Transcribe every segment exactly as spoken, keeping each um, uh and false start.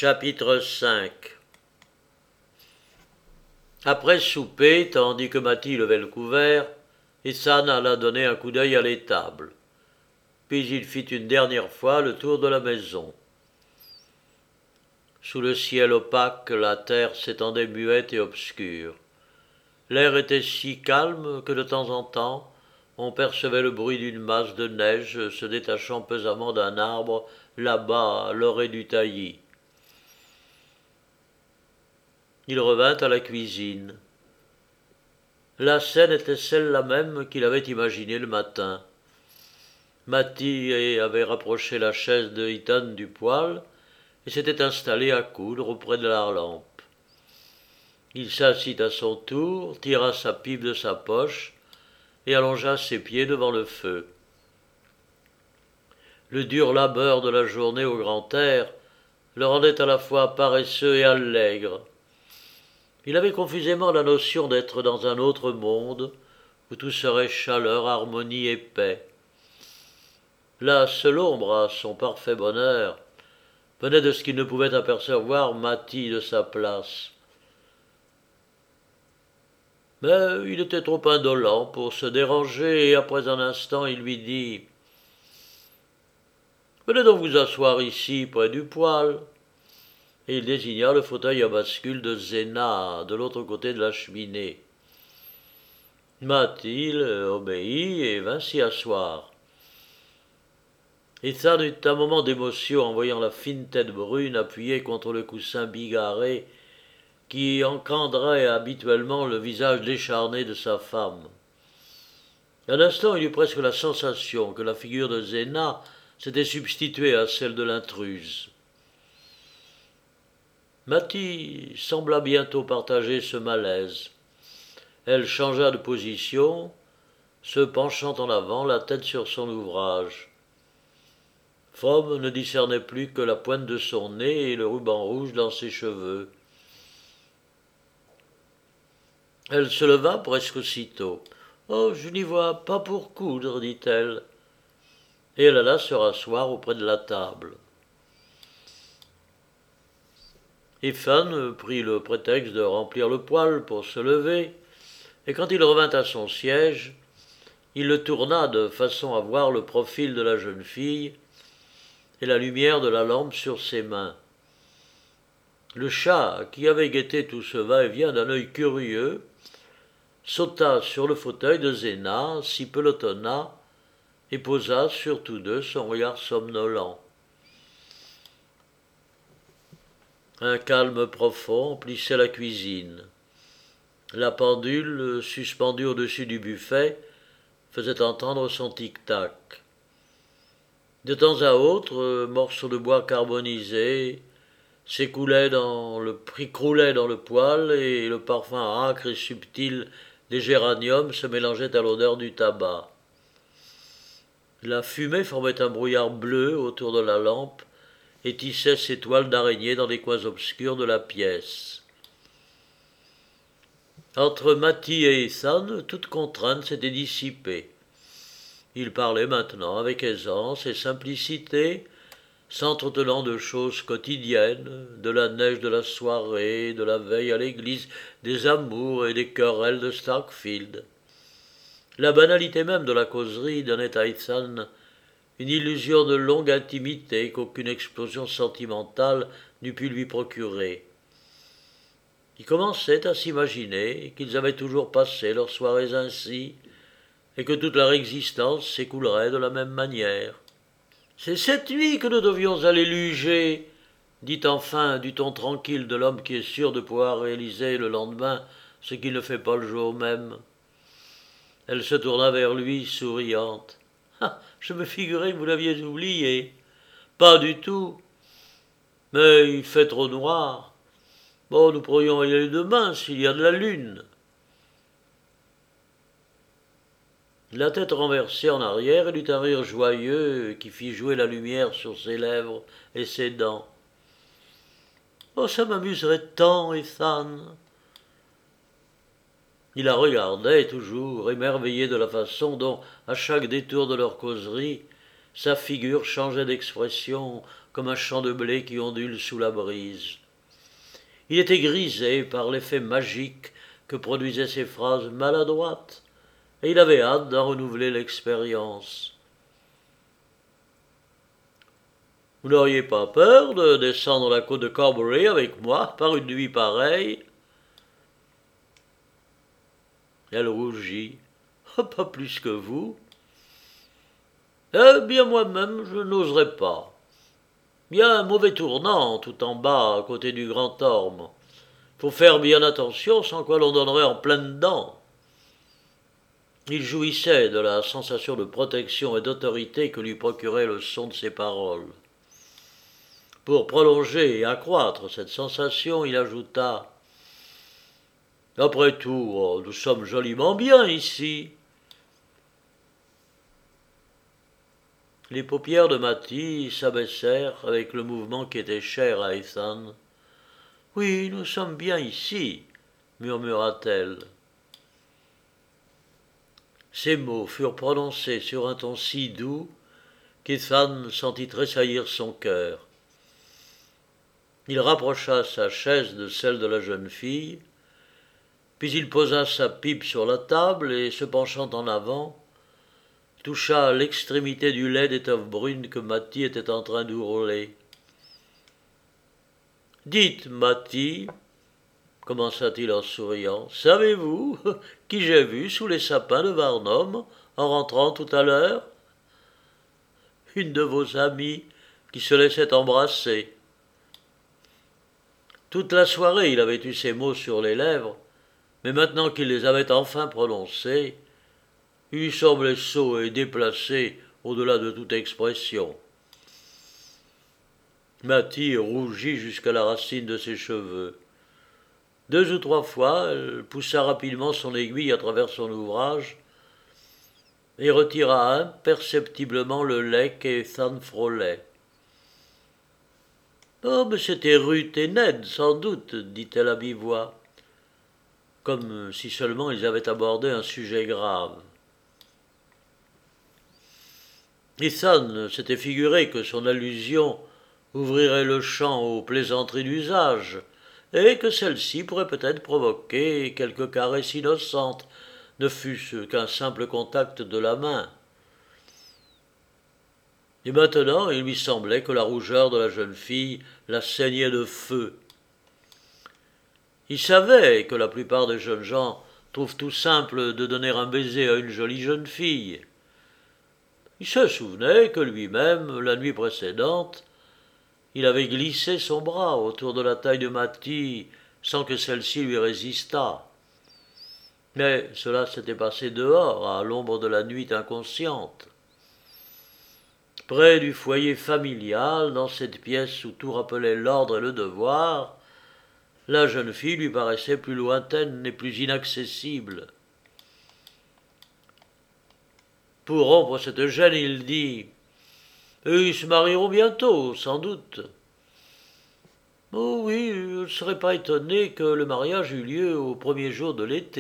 Chapitre cinq. Après souper, tandis que Mathie levait le couvert, Ehsan alla donner un coup d'œil à l'étable. Puis il fit une dernière fois le tour de la maison. Sous le ciel opaque, la terre s'étendait muette et obscure. L'air était si calme que de temps en temps, on percevait le bruit d'une masse de neige se détachant pesamment d'un arbre là-bas à l'orée du taillis. Il revint à la cuisine. La scène était celle-là même qu'il avait imaginée le matin. Mathie avait rapproché la chaise de Ethan du poêle et s'était installé à coudre auprès de la lampe. Il s'assit à son tour, tira sa pipe de sa poche et allongea ses pieds devant le feu. Le dur labeur de la journée au grand air le rendait à la fois paresseux et allègre. Il avait confusément la notion d'être dans un autre monde où tout serait chaleur, harmonie et paix. La seule ombre à son parfait bonheur venait de ce qu'il ne pouvait apercevoir Mathie de sa place. Mais il était trop indolent pour se déranger et après un instant il lui dit « Venez donc vous asseoir ici près du poêle » et il désigna le fauteuil à bascule de Zéna de l'autre côté de la cheminée. Mathie obéit et vint s'y asseoir. Ethan eut un moment d'émotion en voyant la fine tête brune appuyée contre le coussin bigarré qui encadrait habituellement le visage décharné de sa femme. Un instant, il eut presque la sensation que la figure de Zéna s'était substituée à celle de l'intruse. Mathie sembla bientôt partager ce malaise. Elle changea de position, se penchant en avant, la tête sur son ouvrage. From ne discernait plus que la pointe de son nez et le ruban rouge dans ses cheveux. Elle se leva presque aussitôt. « Oh, je n'y vois pas pour coudre, dit-elle. » Et elle alla se rasseoir auprès de la table. Ethan prit le prétexte de remplir le poêle pour se lever, et quand il revint à son siège, il le tourna de façon à voir le profil de la jeune fille et la lumière de la lampe sur ses mains. Le chat, qui avait guetté tout ce va-et-vient d'un œil curieux, sauta sur le fauteuil de Zéna, s'y pelotonna et posa sur tous deux son regard somnolent. Un calme profond emplissait la cuisine. La pendule, suspendue au-dessus du buffet, faisait entendre son tic-tac. De temps à autre, morceaux de bois carbonisé s'écoulaient dans le, croulaient dans le poêle et le parfum âcre et subtil des géraniums se mélangeait à l'odeur du tabac. La fumée formait un brouillard bleu autour de la lampe et tissait ses toiles d'araignée dans les coins obscurs de la pièce. Entre Mathie et Ethan, toute contrainte s'était dissipée. Ils parlaient maintenant avec aisance et simplicité, s'entretenant de choses quotidiennes, de la neige de la soirée, de la veille à l'église, des amours et des querelles de Starkfield. La banalité même de la causerie donnait à Ethan une illusion de longue intimité qu'aucune explosion sentimentale n'eût pu lui procurer. Il commençait à s'imaginer qu'ils avaient toujours passé leurs soirées ainsi, et que toute leur existence s'écoulerait de la même manière. « C'est cette nuit que nous devions aller luger, » dit enfin du ton tranquille de l'homme qui est sûr de pouvoir réaliser le lendemain ce qu'il ne fait pas le jour même. Elle se tourna vers lui, souriante. « Ah, je me figurais que vous l'aviez oublié. »« Pas du tout. Mais il fait trop noir. Bon, nous pourrions y aller demain s'il y a de la lune. » La tête renversée en arrière, elle eut un rire joyeux qui fit jouer la lumière sur ses lèvres et ses dents. « Oh, ça m'amuserait tant, Ethan !» Il la regardait toujours, émerveillé de la façon dont, à chaque détour de leur causerie, sa figure changeait d'expression, comme un champ de blé qui ondule sous la brise. Il était grisé par l'effet magique que produisaient ces phrases maladroites, et il avait hâte d'en renouveler l'expérience. « Vous n'auriez pas peur de descendre la côte de Corbury avec moi par une nuit pareille ?» Elle rougit. « Pas plus que vous. »« Eh bien, moi-même, je n'oserais pas. Il y a un mauvais tournant tout en bas, à côté du Grand Orme. Il faut faire bien attention, sans quoi l'on donnerait en plein dedans. » Il jouissait de la sensation de protection et d'autorité que lui procurait le son de ses paroles. Pour prolonger et accroître cette sensation, il ajouta « Après tout, nous sommes joliment bien ici. » Les paupières de Mattie s'abaissèrent avec le mouvement qui était cher à Ethan. « Oui, nous sommes bien ici, » murmura-t-elle. Ces mots furent prononcés sur un ton si doux qu'Ethan sentit tressaillir son cœur. Il rapprocha sa chaise de celle de la jeune fille, puis il posa sa pipe sur la table et, se penchant en avant, toucha l'extrémité du lait d'étoffe brune que Mattie était en train d'ourler. « Dites, Mattie, commença-t-il en souriant, « savez-vous qui j'ai vu sous les sapins de Varnum en rentrant tout à l'heure ? Une de vos amies qui se laissait embrasser. » Toute la soirée, il avait eu ces mots sur les lèvres, mais maintenant qu'il les avait enfin prononcés, il lui semblait sot et déplacé au-delà de toute expression. Mattie rougit jusqu'à la racine de ses cheveux. Deux ou trois fois, elle poussa rapidement son aiguille à travers son ouvrage et retira imperceptiblement le lait qu'Ethan frôlait. « Oh, mais c'était Ruth et Ned, sans doute, » dit-elle à mi-voix, comme si seulement ils avaient abordé un sujet grave. Ethan s'était figuré que son allusion ouvrirait le champ aux plaisanteries d'usage, et que celle-ci pourrait peut-être provoquer quelques caresses innocentes, ne fût-ce qu'un simple contact de la main. Et maintenant, il lui semblait que la rougeur de la jeune fille la saignait de feu. Il savait que la plupart des jeunes gens trouvent tout simple de donner un baiser à une jolie jeune fille. Il se souvenait que lui-même, la nuit précédente, il avait glissé son bras autour de la taille de Mattie sans que celle-ci lui résistât. Mais cela s'était passé dehors, à l'ombre de la nuit inconsciente. Près du foyer familial, dans cette pièce où tout rappelait l'ordre et le devoir, la jeune fille lui paraissait plus lointaine et plus inaccessible. Pour rompre cette gêne, il dit « Ils se marieront bientôt, sans doute. » « Oh oui, je ne serais pas étonné que le mariage eût lieu au premier jour de l'été. »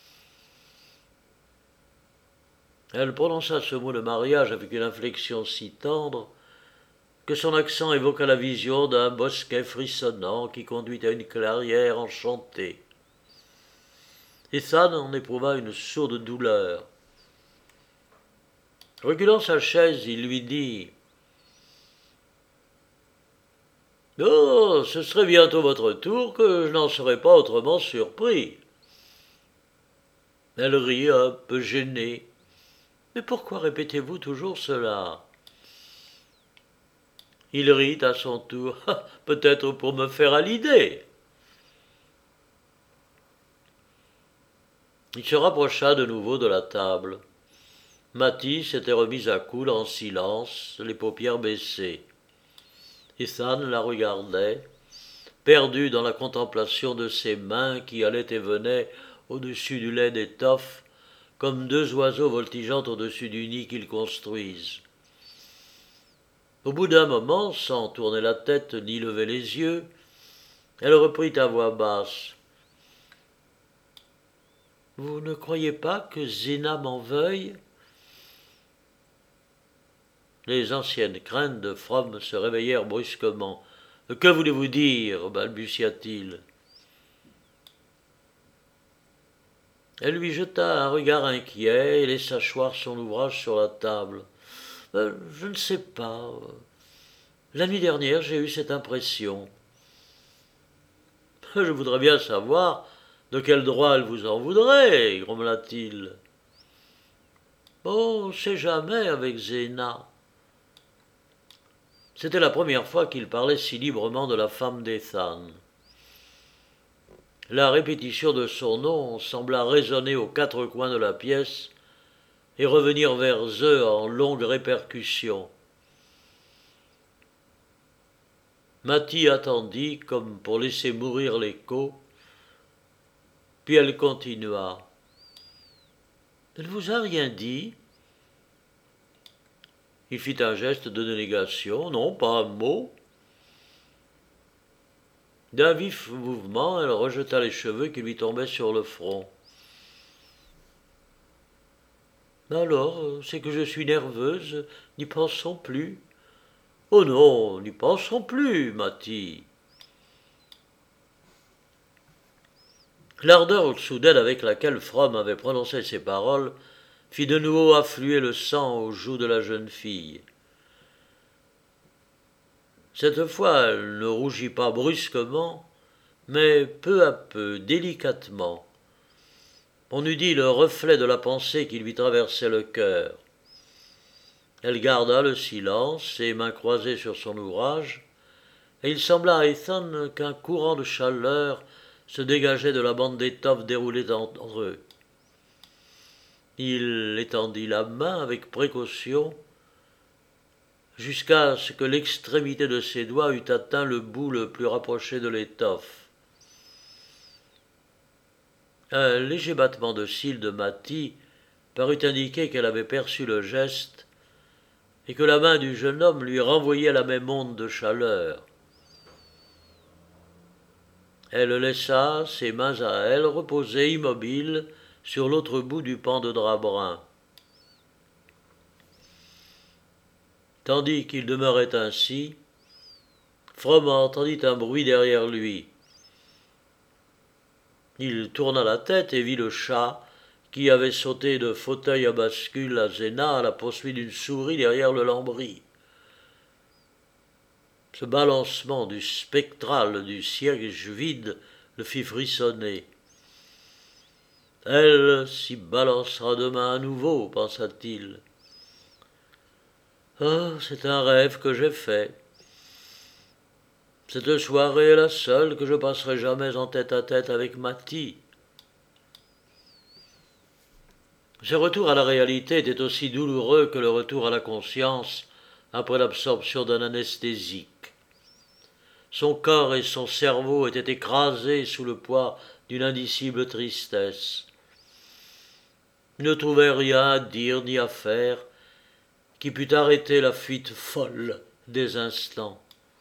Elle prononça ce mot de mariage avec une inflexion si tendre que son accent évoqua la vision d'un bosquet frissonnant qui conduit à une clairière enchantée. Ethan en éprouva une sourde douleur. Reculant sa chaise, il lui dit « Oh, ce serait bientôt votre tour que je n'en serais pas autrement surpris. » Elle rit un peu gênée. « Mais pourquoi répétez-vous toujours cela ?» Il rit à son tour. « Peut-être pour me faire à l'idée. » Il se rapprocha de nouveau de la table. Mattie s'était remise à coudre en silence, les paupières baissées. Ethan la regardait, perdu dans la contemplation de ses mains qui allaient et venaient au-dessus du lait d'étoffe, comme deux oiseaux voltigeant au-dessus du nid qu'ils construisent. Au bout d'un moment, sans tourner la tête ni lever les yeux, elle reprit à voix basse. « Vous ne croyez pas que Zéna m'en veuille ? » Les anciennes craintes de Fromm se réveillèrent brusquement. « Que voulez-vous dire » balbutia-t-il. Elle lui jeta un regard inquiet et laissa choir son ouvrage sur la table. Euh, « Je ne sais pas. La nuit dernière, j'ai eu cette impression. »« Je voudrais bien savoir de quel droit elle vous en voudrait, » grommela-t-il. « Oh, on ne sait jamais avec Zéna. » C'était la première fois qu'il parlait si librement de la femme d'Ethan. La répétition de son nom sembla résonner aux quatre coins de la pièce et revenir vers eux en longues répercussions. Mattie attendit comme pour laisser mourir l'écho, puis elle continua. « Elle ne vous a rien dit ?» Il fit un geste de négation. « Non, pas un mot. » D'un vif mouvement, elle rejeta les cheveux qui lui tombaient sur le front. « Alors, c'est que je suis nerveuse, n'y pensons plus. »« Oh non, n'y pensons plus, Mattie. » L'ardeur soudaine avec laquelle Fromm avait prononcé ces paroles fit de nouveau affluer le sang aux joues de la jeune fille. Cette fois, elle ne rougit pas brusquement, mais peu à peu, délicatement. On eût dit le reflet de la pensée qui lui traversait le cœur. Elle garda le silence, ses mains croisées sur son ouvrage, et il sembla à Ethan qu'un courant de chaleur se dégageait de la bande d'étoffe déroulée entre eux. Il étendit la main avec précaution jusqu'à ce que l'extrémité de ses doigts eût atteint le bout le plus rapproché de l'étoffe. Un léger battement de cils de Mattie parut indiquer qu'elle avait perçu le geste et que la main du jeune homme lui renvoyait la même onde de chaleur. Elle laissa ses mains à elle reposer immobiles sur l'autre bout du pan de drap brun. Tandis qu'il demeurait ainsi, Fromm entendit un bruit derrière lui. Il tourna la tête et vit le chat qui avait sauté de fauteuil à bascule à Zéna à la poursuite d'une souris derrière le lambris. Ce balancement du spectral du siège vide le fit frissonner. « Elle s'y balancera demain à nouveau, pensa-t-il. Oh, c'est un rêve que j'ai fait. Cette soirée est la seule que je passerai jamais en tête-à-tête avec Mattie. » Ce retour à la réalité était aussi douloureux que le retour à la conscience après l'absorption d'un anesthésique. Son corps et son cerveau étaient écrasés sous le poids d'une indicible tristesse. Il ne trouvait rien à dire ni à faire qui pût arrêter la fuite folle des instants.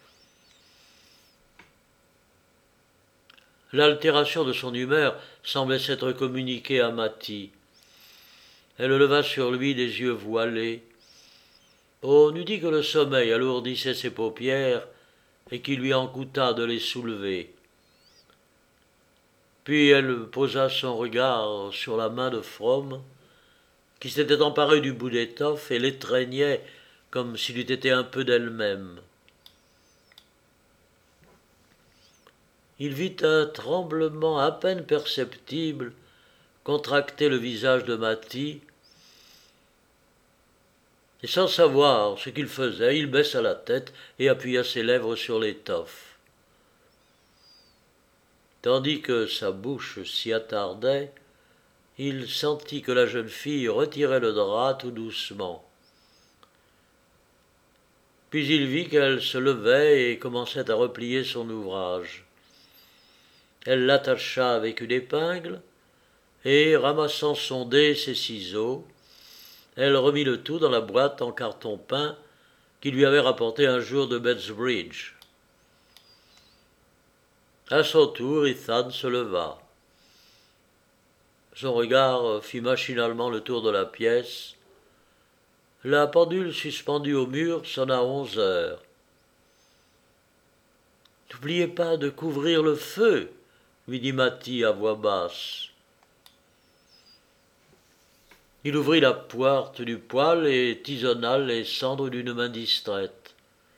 L'altération de son humeur semblait s'être communiquée à Mattie. Elle leva sur lui des yeux voilés. On eût dit que le sommeil alourdissait ses paupières et qu'il lui en coûta de les soulever. Puis elle posa son regard sur la main de Fromm, qui s'était emparée du bout d'étoffe et l'étreignait comme s'il eût été un peu d'elle-même. Il vit un tremblement à peine perceptible contracter le visage de Mattie, et sans savoir ce qu'il faisait, il baissa la tête et appuya ses lèvres sur l'étoffe. Tandis que sa bouche s'y attardait, il sentit que la jeune fille retirait le drap tout doucement. Puis il vit qu'elle se levait et commençait à replier son ouvrage. Elle l'attacha avec une épingle, et, ramassant son dé et ses ciseaux, elle remit le tout dans la boîte en carton peint qu'il lui avait rapportée un jour de Bethsbridge. À son tour, Ethan se leva. Son regard fit machinalement le tour de la pièce, La pendule suspendue au mur sonna onze heures. « N'oubliez pas de couvrir le feu, lui dit Matty à voix basse. Il ouvrit la porte du poêle et tisonna les cendres d'une main distraite.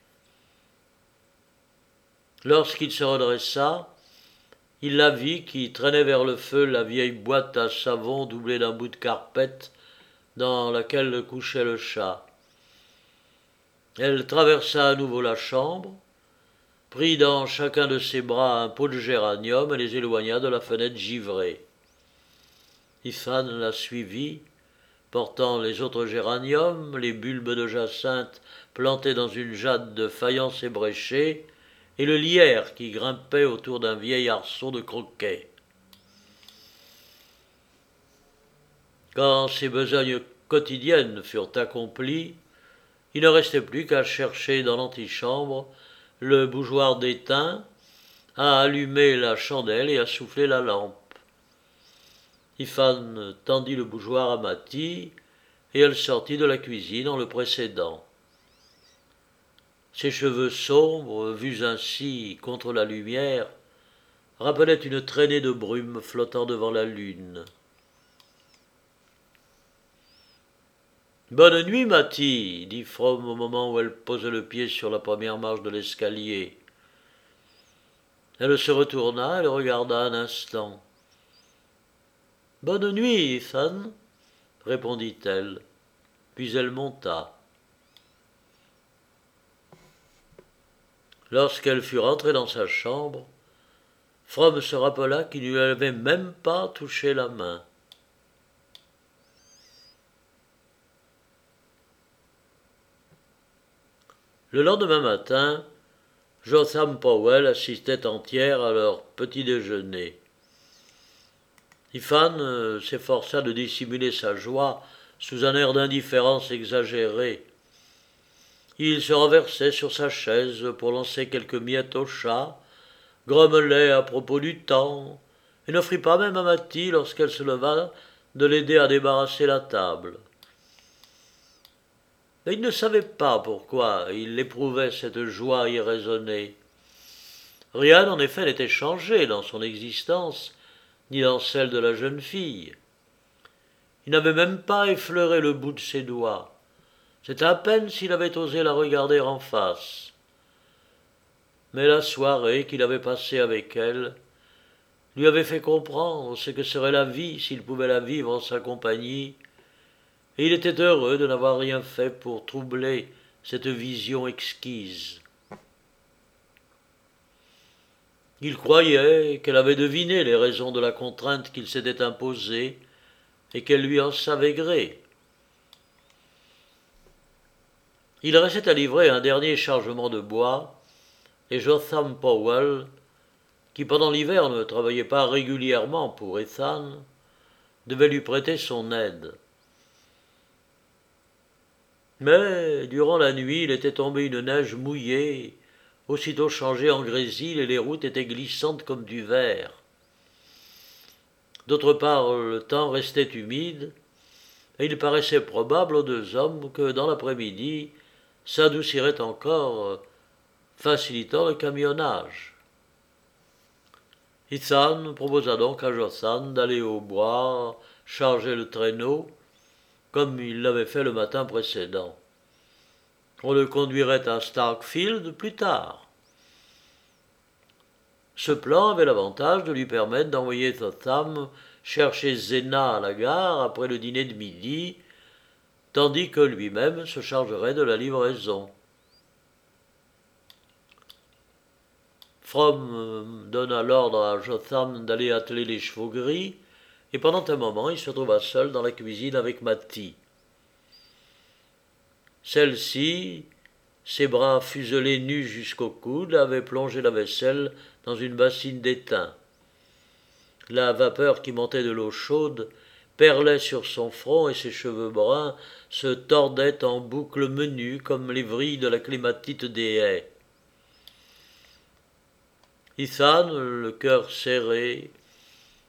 Lorsqu'il se redressa, il la vit qui traînait vers le feu la vieille boîte à savon doublée d'un bout de carpette dans laquelle couchait le chat. Elle traversa à nouveau la chambre, prit dans chacun de ses bras un pot de géranium et les éloigna de la fenêtre givrée. Ethan la suivit, portant les autres géraniums, les bulbes de jacinthe plantés dans une jade de faïence ébréchée, et le lierre qui grimpait autour d'un vieil arceau de croquet. Quand ces besognes quotidiennes furent accomplies, il ne restait plus qu'à chercher dans l'antichambre le bougeoir d'étain, à allumer la chandelle et à souffler la lampe. Ethan tendit le bougeoir à Matty, et elle sortit de la cuisine en le précédant. Ses cheveux sombres, vus ainsi contre la lumière, rappelaient une traînée de brume flottant devant la lune. « Bonne nuit, Matty, dit From au moment où elle posait le pied sur la première marche de l'escalier. Elle se retourna et le regarda un instant. « Bonne nuit, Ethan, répondit-elle, puis elle monta. Lorsqu'elle fut rentrée dans sa chambre, From se rappela qu'il ne lui avait même pas touché la main. Le lendemain matin, Jotham Powell assistait entière à leur petit déjeuner. Ethan euh, s'efforça de dissimuler sa joie sous un air d'indifférence exagérée. Il se renversait sur sa chaise pour lancer quelques miettes au chat, grommelait à propos du temps, et n'offrit pas même à Matty, lorsqu'elle se leva, de l'aider à débarrasser la table. Mais il ne savait pas pourquoi il éprouvait cette joie irraisonnée. Rien, en effet, n'était changé dans son existence, ni dans celle de la jeune fille. Il n'avait même pas effleuré le bout de ses doigts. C'était à peine s'il avait osé la regarder en face. Mais la soirée qu'il avait passée avec elle lui avait fait comprendre ce que serait la vie s'il pouvait la vivre en sa compagnie, et il était heureux de n'avoir rien fait pour troubler cette vision exquise. Il croyait qu'elle avait deviné les raisons de la contrainte qu'il s'était imposée et qu'elle lui en savait gré. Il restait à livrer un dernier chargement de bois, et Jotham Powell, qui pendant l'hiver ne travaillait pas régulièrement pour Ethan, devait lui prêter son aide. Mais, durant la nuit, il était tombé une neige mouillée, aussitôt changée en grésil, et les routes étaient glissantes comme du verre. D'autre part, le temps restait humide, et il paraissait probable aux deux hommes que, dans l'après-midi, s'adoucirait encore, facilitant le camionnage. Ethan proposa donc à Jotham d'aller au bois charger le traîneau, comme il l'avait fait le matin précédent. On le conduirait à Starkfield plus tard. Ce plan avait l'avantage de lui permettre d'envoyer Jotham chercher Zena à la gare après le dîner de midi, tandis que lui-même se chargerait de la livraison. From donna l'ordre à Jotham d'aller atteler les chevaux gris, et pendant un moment il se trouva seul dans la cuisine avec Matty. Celle-ci, ses bras fuselés nus jusqu'au coude, avait plongé la vaisselle dans une bassine d'étain. La vapeur qui montait de l'eau chaude perlait sur son front et ses cheveux bruns se tordaient en boucles menues comme les vrilles de la clématite des haies. Ethan, le cœur serré,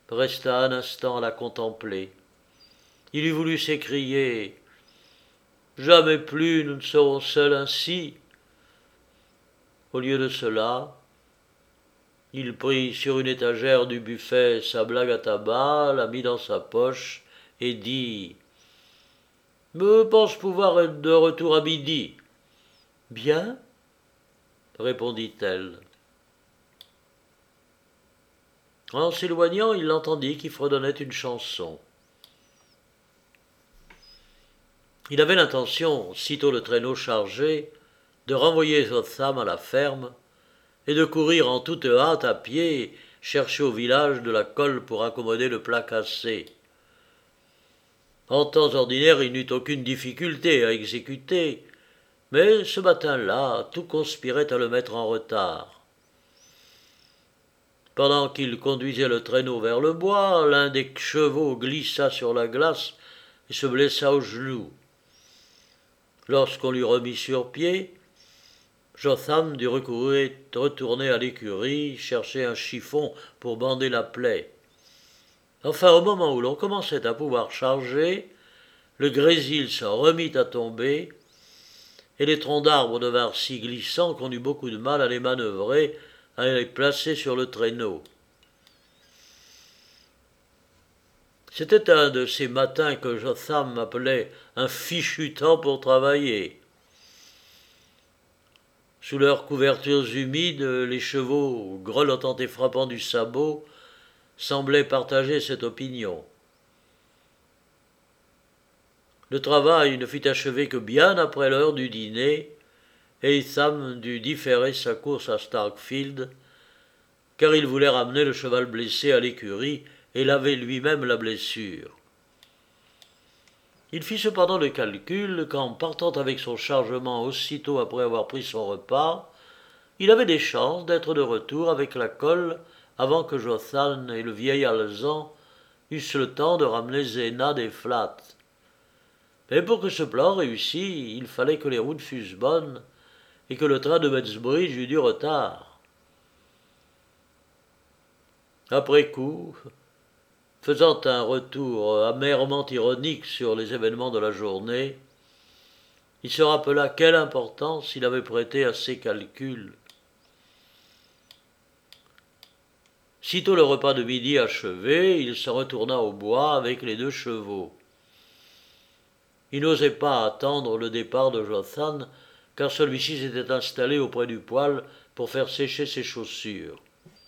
resta un instant à la contempler. Il eût voulu s'écrier Jamais plus nous ne serons seuls ainsi. » Au lieu de cela, il prit sur une étagère du buffet sa blague à tabac, la mit dans sa poche et dit « Je pense pouvoir être de retour à midi. »« Bien, » répondit-elle. En s'éloignant, il l'entendit qui fredonnait une chanson. Il avait l'intention, sitôt le traîneau chargé, de renvoyer Jotham à la ferme et de courir en toute hâte à pied chercher au village de la colle pour accommoder le plat cassé. En temps ordinaire, il n'eut aucune difficulté à exécuter, mais ce matin-là, tout conspirait à le mettre en retard. Pendant qu'il conduisait le traîneau vers le bois, l'un des chevaux glissa sur la glace et se blessa au genou. Lorsqu'on l'eut remis sur pied, Jotham dut recourir, retourner à l'écurie, chercher un chiffon pour bander la plaie. Enfin, au moment où l'on commençait à pouvoir charger, le grésil s'en remit à tomber, et les troncs d'arbres devinrent si glissants qu'on eut beaucoup de mal à les manœuvrer, à les placer sur le traîneau. C'était un de ces matins que Jotham appelait un fichu temps pour travailler. Sous leurs couvertures humides, les chevaux, grelottant et frappant du sabot, semblaient partager cette opinion. Le travail ne fut achevé que bien après l'heure du dîner, et Etham dut différer sa course à Starkfield, car il voulait ramener le cheval blessé à l'écurie et laver lui-même la blessure. Il fit cependant le calcul qu'en partant avec son chargement aussitôt après avoir pris son repas, il avait des chances d'être de retour avec la colle avant que Jotham et le vieil alezan eussent le temps de ramener Zéna des Flats. Mais pour que ce plan réussît, il fallait que les routes fussent bonnes et que le train de Metzbridge eût du retard. Après coup, faisant un retour amèrement ironique sur les événements de la journée, il se rappela quelle importance il avait prêtée à ses calculs. Sitôt le repas de midi achevé, il se retourna au bois avec les deux chevaux. Il n'osait pas attendre le départ de Jotham, car celui-ci s'était installé auprès du poêle pour faire sécher ses chaussures.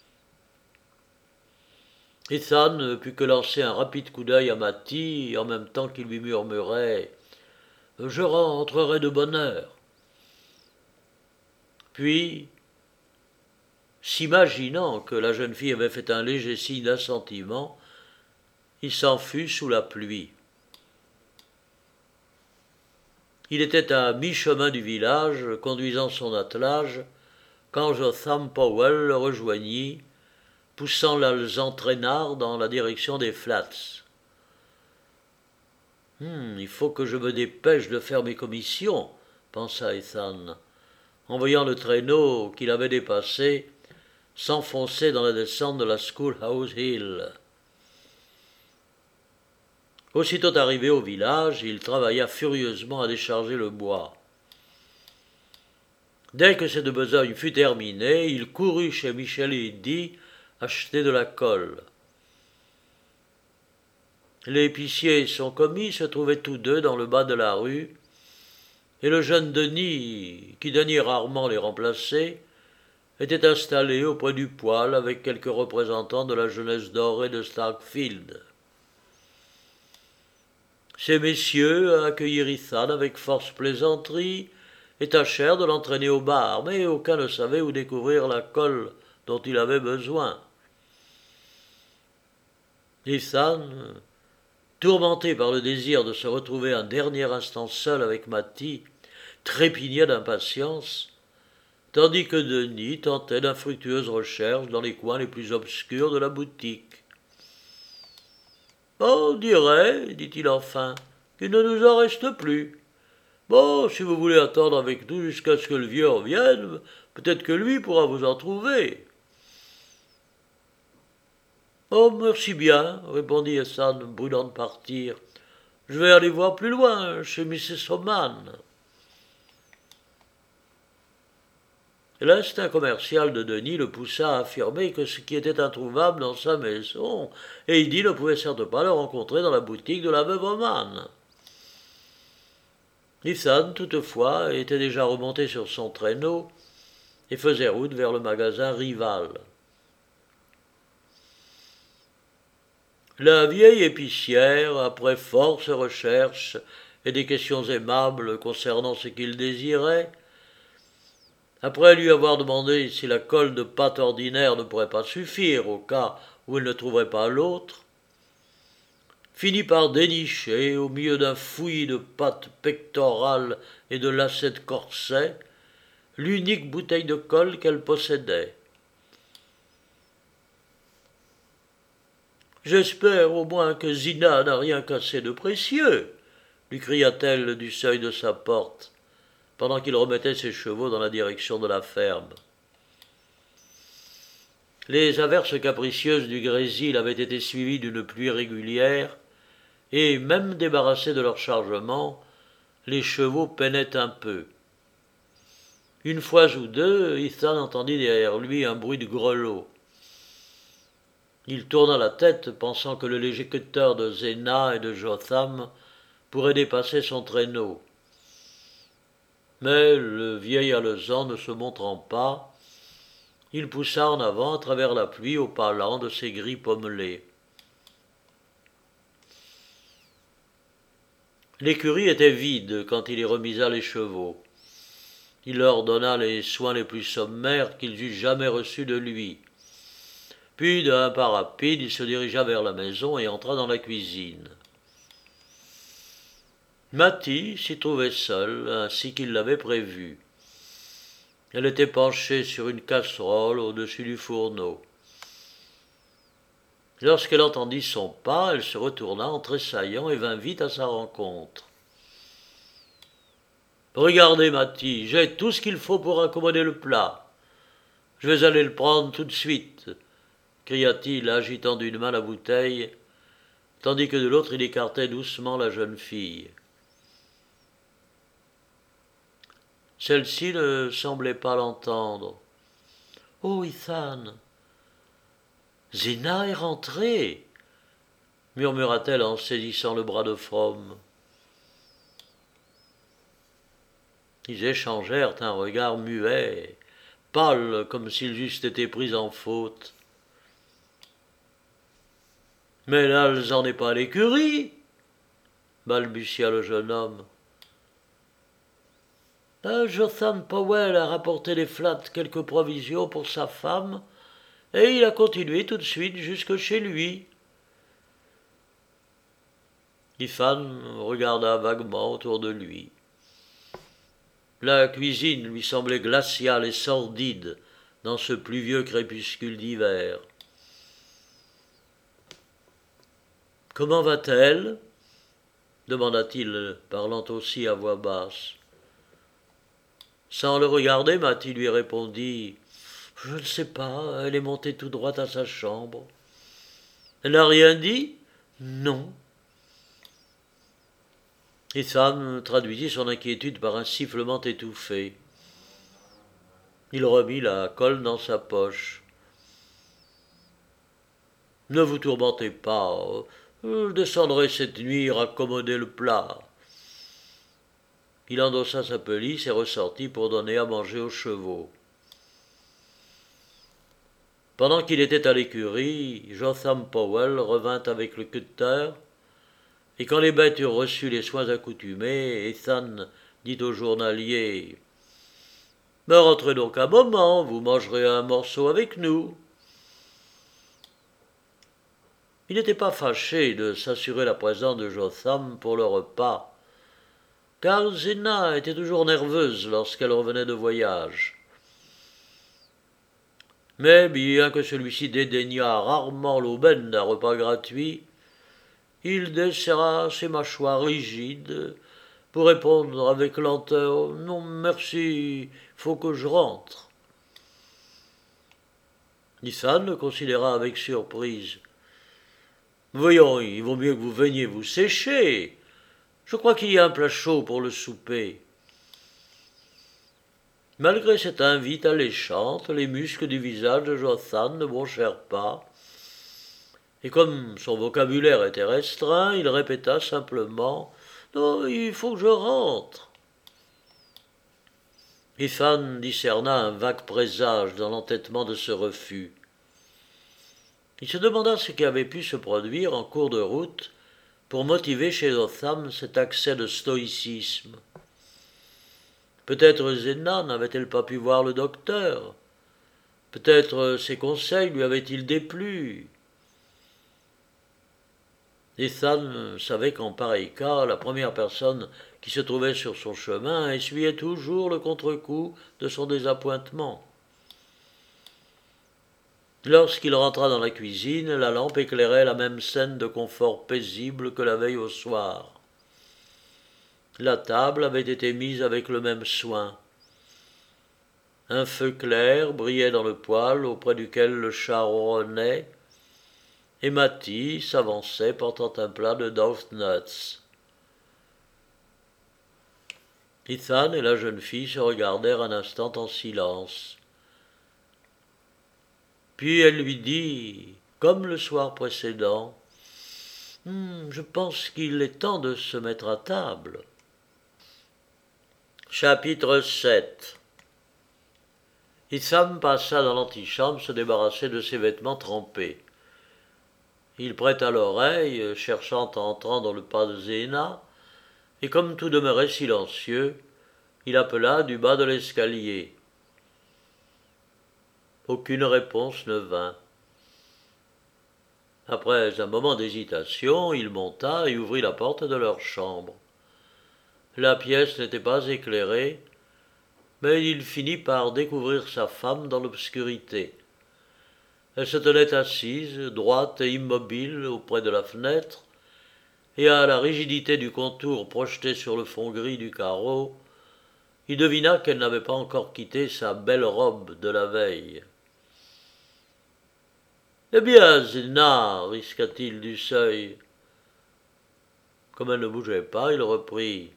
Ethan ne put que lancer un rapide coup d'œil à Matty, en même temps qu'il lui murmurait « Je rentrerai de bonne heure ». Puis, s'imaginant que la jeune fille avait fait un léger signe d'assentiment, il s'en fut sous la pluie. Il était à mi-chemin du village, conduisant son attelage, quand Jotham Powell le rejoignit, poussant l'alezan traînard dans la direction des Flats. Hum, « Il faut que je me dépêche de faire mes commissions, » pensa Ethan, en voyant le traîneau qu'il avait dépassé s'enfoncer dans la descente de la Schoolhouse Hill. Aussitôt arrivé au village, il travailla furieusement à décharger le bois. Dès que cette besogne fut terminée, il courut chez Michel et Eddy acheter de la colle. L'épicier et son commis se trouvaient tous deux dans le bas de la rue, et le jeune Denis, qui daignait rarement les remplacer, était installé auprès du poêle avec quelques représentants de la jeunesse dorée de Starkfield. Ces messieurs accueillirent Ethan avec force plaisanterie et tâchèrent de l'entraîner au bar, mais aucun ne savait où découvrir la colle dont il avait besoin. Ethan, tourmenté par le désir de se retrouver un dernier instant seul avec Matty, trépignait d'impatience, tandis que Denis tentait d'infructueuses recherches dans les coins les plus obscurs de la boutique. « On dirait, dit-il enfin, qu'il ne nous en reste plus. Bon, si vous voulez attendre avec nous jusqu'à ce que le vieux revienne, peut-être que lui pourra vous en trouver. » « Oh, merci bien, répondit Hassan, brûlant de partir. Je vais aller voir plus loin, chez missus Oman. L'instinct commercial de Denis le poussa à affirmer que ce qui était introuvable dans sa maison, Heidi ne pouvait certes pas le rencontrer dans la boutique de la veuve Oman. Ethan, toutefois, était déjà remonté sur son traîneau et faisait route vers le magasin rival. La vieille épicière, après force recherches et des questions aimables concernant ce qu'il désirait, après lui avoir demandé si la colle de pâte ordinaire ne pourrait pas suffire au cas où il ne trouverait pas l'autre, finit par dénicher, au milieu d'un fouillis de pâte pectorale et de lacets de corset, l'unique bouteille de colle qu'elle possédait. « J'espère au moins que Zina n'a rien cassé de précieux, » lui cria-t-elle du seuil de sa porte, pendant qu'il remettait ses chevaux dans la direction de la ferme. Les averses capricieuses du grésil avaient été suivies d'une pluie régulière, et, même débarrassés de leur chargement, les chevaux peinaient un peu. Une fois ou deux, Ethan entendit derrière lui un bruit de grelots. Il tourna la tête, pensant que le léger cutter de Zena et de Jotham pourrait dépasser son traîneau. Mais le vieil alezan ne se montrant pas, il poussa en avant à travers la pluie au pas lent de ses gris pommelés. L'écurie était vide quand il y remisa les chevaux. Il leur donna les soins les plus sommaires qu'ils eussent jamais reçus de lui. Puis, d'un pas rapide, il se dirigea vers la maison et entra dans la cuisine. Mattie s'y trouvait seule, ainsi qu'il l'avait prévu. Elle était penchée sur une casserole au-dessus du fourneau. Lorsqu'elle entendit son pas, elle se retourna en tressaillant et vint vite à sa rencontre. « Regardez, Mattie, j'ai tout ce qu'il faut pour accommoder le plat. Je vais aller le prendre tout de suite, » cria-t-il, agitant d'une main la bouteille, tandis que de l'autre il écartait doucement la jeune fille. Celle-ci ne semblait pas l'entendre. « Oh, Ethan, Zena est rentrée, » murmura-t-elle en saisissant le bras de From. Ils échangèrent un regard muet, pâle comme s'ils eussent été pris en faute. « Mais Nalzan n'est pas à l'écurie, » balbutia le jeune homme. « Jotham Powell a rapporté des flats quelques provisions pour sa femme, et il a continué tout de suite jusque chez lui. » Ethan regarda vaguement autour de lui. La cuisine lui semblait glaciale et sordide dans ce pluvieux crépuscule d'hiver. « Comment va-t-elle » demanda-t-il, parlant aussi à voix basse. Sans le regarder, Mattie lui répondit « Je ne sais pas, elle est montée tout droit à sa chambre. »« Elle n'a rien dit ?»« Non. » Ethan traduisit son inquiétude par un sifflement étouffé. Il remit la colle dans sa poche. « Ne vous tourmentez pas, je descendrai cette nuit raccommoder le plat. » Il endossa sa pelisse et ressortit pour donner à manger aux chevaux. Pendant qu'il était à l'écurie, Jotham Powell revint avec le cutter, et quand les bêtes eurent reçu les soins accoutumés, Ethan dit au journalier « Mais rentrez donc un moment, vous mangerez un morceau avec nous. » Il n'était pas fâché de s'assurer la présence de Jotham pour le repas, car Zena était toujours nerveuse lorsqu'elle revenait de voyage. Mais bien que celui-ci dédaignât rarement l'aubaine d'un repas gratuit, il desserra ses mâchoires rigides pour répondre avec lenteur « Non, merci, faut que je rentre. » Ethan le considéra avec surprise. « Voyons, il vaut mieux que vous veniez vous sécher. Je crois qu'il y a un plat chaud pour le souper. » Malgré cette invite alléchante, les muscles du visage de Jotham ne bronchèrent pas, et comme son vocabulaire était restreint, il répéta simplement « Non, il faut que je rentre. » Ethan discerna un vague présage dans l'entêtement de ce refus. Il se demanda ce qui avait pu se produire en cours de route pour motiver chez Jotham cet accès de stoïcisme. Peut-être Zéna n'avait-elle pas pu voir le docteur. Peut-être ses conseils lui avaient-ils déplu. Ethan savait qu'en pareil cas, la première personne qui se trouvait sur son chemin essuyait toujours le contre-coup de son désappointement. Lorsqu'il rentra dans la cuisine, la lampe éclairait la même scène de confort paisible que la veille au soir. La table avait été mise avec le même soin. Un feu clair brillait dans le poêle auprès duquel le chat ronronnait, et Mattie s'avançait portant un plat de dough-nuts. Ethan et la jeune fille se regardèrent un instant en silence. Puis elle lui dit, comme le soir précédent, hm, « Je pense qu'il est temps de se mettre à table. » Chapitre sept. Ethan passa dans l'antichambre se débarrasser de ses vêtements trempés. Il prêta l'oreille, cherchant à entendre le pas de Zéna, et comme tout demeurait silencieux, il appela du bas de l'escalier. Aucune réponse ne vint. Après un moment d'hésitation, il monta et ouvrit la porte de leur chambre. La pièce n'était pas éclairée, mais il finit par découvrir sa femme dans l'obscurité. Elle se tenait assise, droite et immobile, auprès de la fenêtre, et à la rigidité du contour projeté sur le fond gris du carreau, il devina qu'elle n'avait pas encore quitté sa belle robe de la veille. « Eh bien, Zéna, risqua-t-il du seuil. Comme elle ne bougeait pas, il reprit.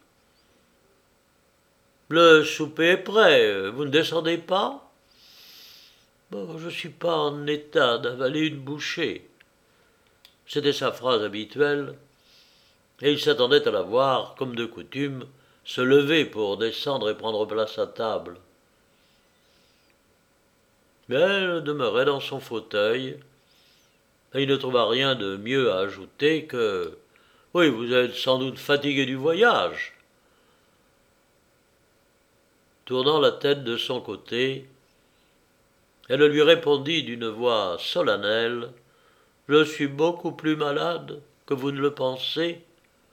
« Le souper est prêt, vous ne descendez pas ? » Bon, je ne suis pas en état d'avaler une bouchée. C'était sa phrase habituelle, et il s'attendait à la voir, comme de coutume, se lever pour descendre et prendre place à table. Mais elle demeurait dans son fauteuil, et il ne trouva rien de mieux à ajouter que « Oui, vous êtes sans doute fatigué du voyage. » Tournant la tête de son côté, elle lui répondit d'une voix solennelle « Je suis beaucoup plus malade que vous ne le pensez. »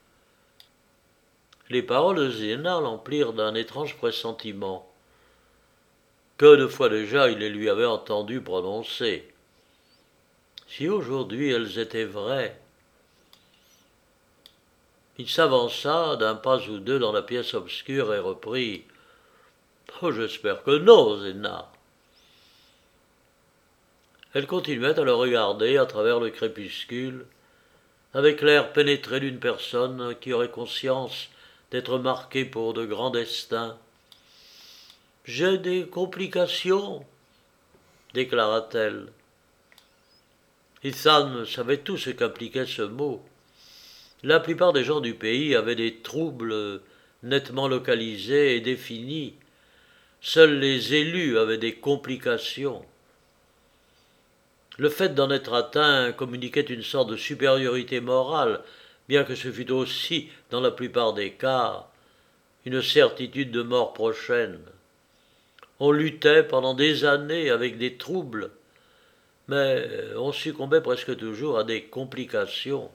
Les paroles de Zéna l'emplirent d'un étrange pressentiment. Que de fois déjà il les lui avait entendues prononcer. Si aujourd'hui elles étaient vraies. Il s'avança d'un pas ou deux dans la pièce obscure et reprit « Oh, j'espère que non, Zéna. » Elle continuait à le regarder à travers le crépuscule, avec l'air pénétré d'une personne qui aurait conscience d'être marquée pour de grands destins. « J'ai des complications, déclara-t-elle. Ethan savait tout ce qu'impliquait ce mot. La plupart des gens du pays avaient des troubles nettement localisés et définis. Seuls les élus avaient des complications. Le fait d'en être atteint communiquait une sorte de supériorité morale, bien que ce fût aussi, dans la plupart des cas, une certitude de mort prochaine. On luttait pendant des années avec des troubles, mais on succombait presque toujours à des complications.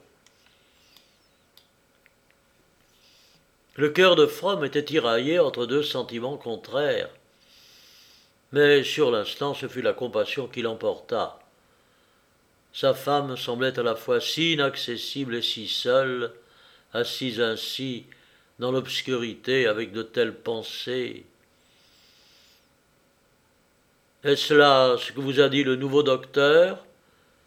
Le cœur de Fromm était tiraillé entre deux sentiments contraires, mais sur l'instant ce fut la compassion qui l'emporta. Sa femme semblait à la fois si inaccessible et si seule, assise ainsi dans l'obscurité avec de telles pensées. « Est-ce là ce que vous a dit le nouveau docteur ?»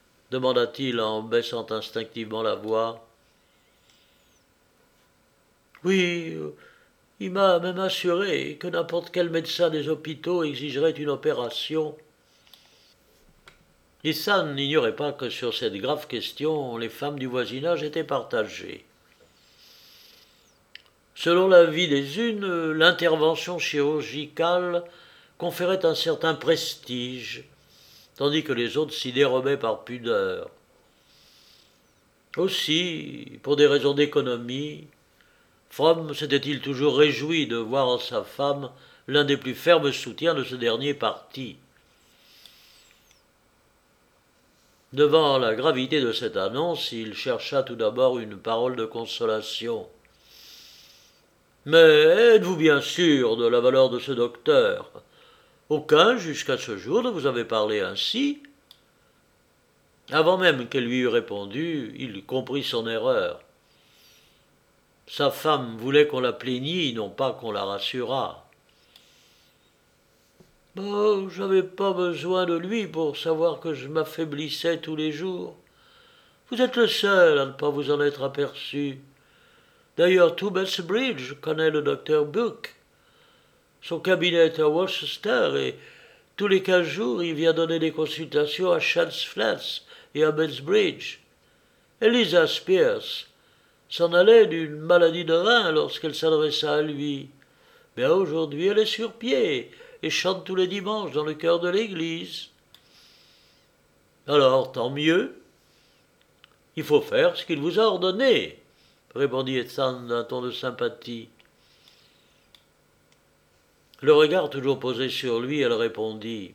demanda-t-il en baissant instinctivement la voix. Oui, euh, il m'a même assuré que n'importe quel médecin des hôpitaux exigerait une opération. Ihsan n'ignorait pas que sur cette grave question, les femmes du voisinage étaient partagées. Selon l'avis des unes, l'intervention chirurgicale conférait un certain prestige, tandis que les autres s'y dérobaient par pudeur. Aussi, pour des raisons d'économie, Fromm s'était-il toujours réjoui de voir en sa femme l'un des plus fermes soutiens de ce dernier parti. Devant la gravité de cette annonce, il chercha tout d'abord une parole de consolation. « Mais êtes-vous bien sûr de la valeur de ce docteur ? Aucun, jusqu'à ce jour, ne vous avait parlé ainsi ?» Avant même qu'elle lui eût répondu, il comprit son erreur. Sa femme voulait qu'on la plaignît, non pas qu'on la rassurât. « Oh, j'avais pas besoin de lui pour savoir que je m'affaiblissais tous les jours. Vous êtes le seul à ne pas vous en être aperçu. D'ailleurs, tout Bridge connaît le docteur Buck. Son cabinet est à Worcester et tous les quinze jours, il vient donner des consultations à Chance Flats et à Bridge. Eliza Spears s'en allait d'une maladie de rein lorsqu'elle s'adressa à lui. Mais aujourd'hui, elle est sur pied et chante tous les dimanches dans le chœur de l'église. Alors, tant mieux. Il faut faire ce qu'il vous a ordonné, répondit Ihsan d'un ton de sympathie. Le regard toujours posé sur lui, elle répondit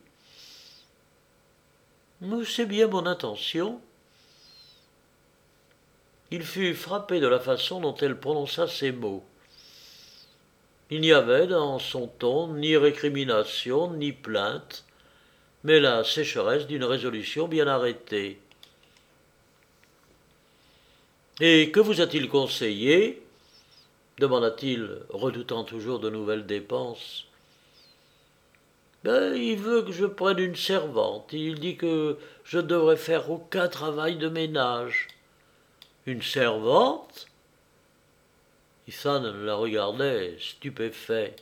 « C'est bien mon intention. » Il fut frappé de la façon dont elle prononça ces mots. Il n'y avait dans son ton ni récrimination, ni plainte, mais la sécheresse d'une résolution bien arrêtée. « Et que vous a-t-il conseillé ?» demanda-t-il, redoutant toujours de nouvelles dépenses. Ben, il veut que je prenne une servante. Il dit que je ne devrais faire aucun travail de ménage. Une servante ? Ihsan la regardait, stupéfait.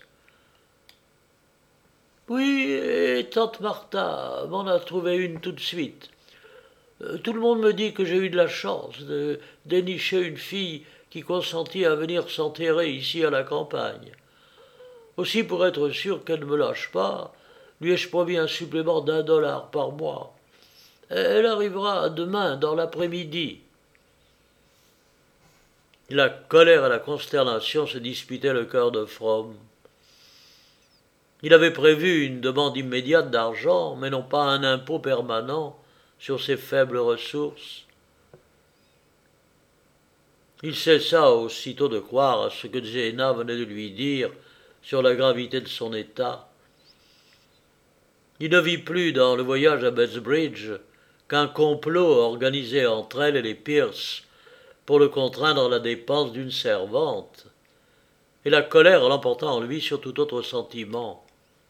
Oui, et tante Martha m'en a trouvé une tout de suite. Tout le monde me dit que j'ai eu de la chance de dénicher une fille qui consentit à venir s'enterrer ici à la campagne. Aussi, pour être sûr qu'elle ne me lâche pas, lui ai-je promis un supplément d'un dollar par mois. Elle arrivera demain dans l'après-midi. La colère et la consternation se disputaient le cœur de Fromm. Il avait prévu une demande immédiate d'argent, mais non pas un impôt permanent sur ses faibles ressources. Il cessa aussitôt de croire à ce que Zéna venait de lui dire sur la gravité de son état. Il ne vit plus dans le voyage à Bridge qu'un complot organisé entre elle et les Pierce pour le contraindre à la dépense d'une servante, et la colère l'emporta en lui sur tout autre sentiment.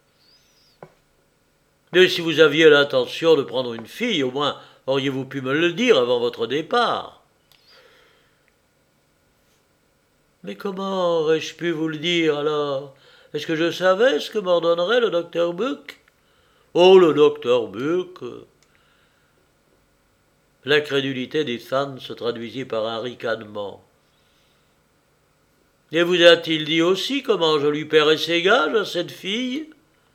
Mais si vous aviez l'intention de prendre une fille, au moins auriez-vous pu me le dire avant votre départ. Mais comment aurais-je pu vous le dire alors? Est-ce que je savais ce que m'ordonnerait le docteur Buck? Oh, le docteur Buck! L'incrédulité d'Ihsan se traduisit par un ricanement. Et vous a-t-il dit aussi comment je lui paierais ses gages à cette fille?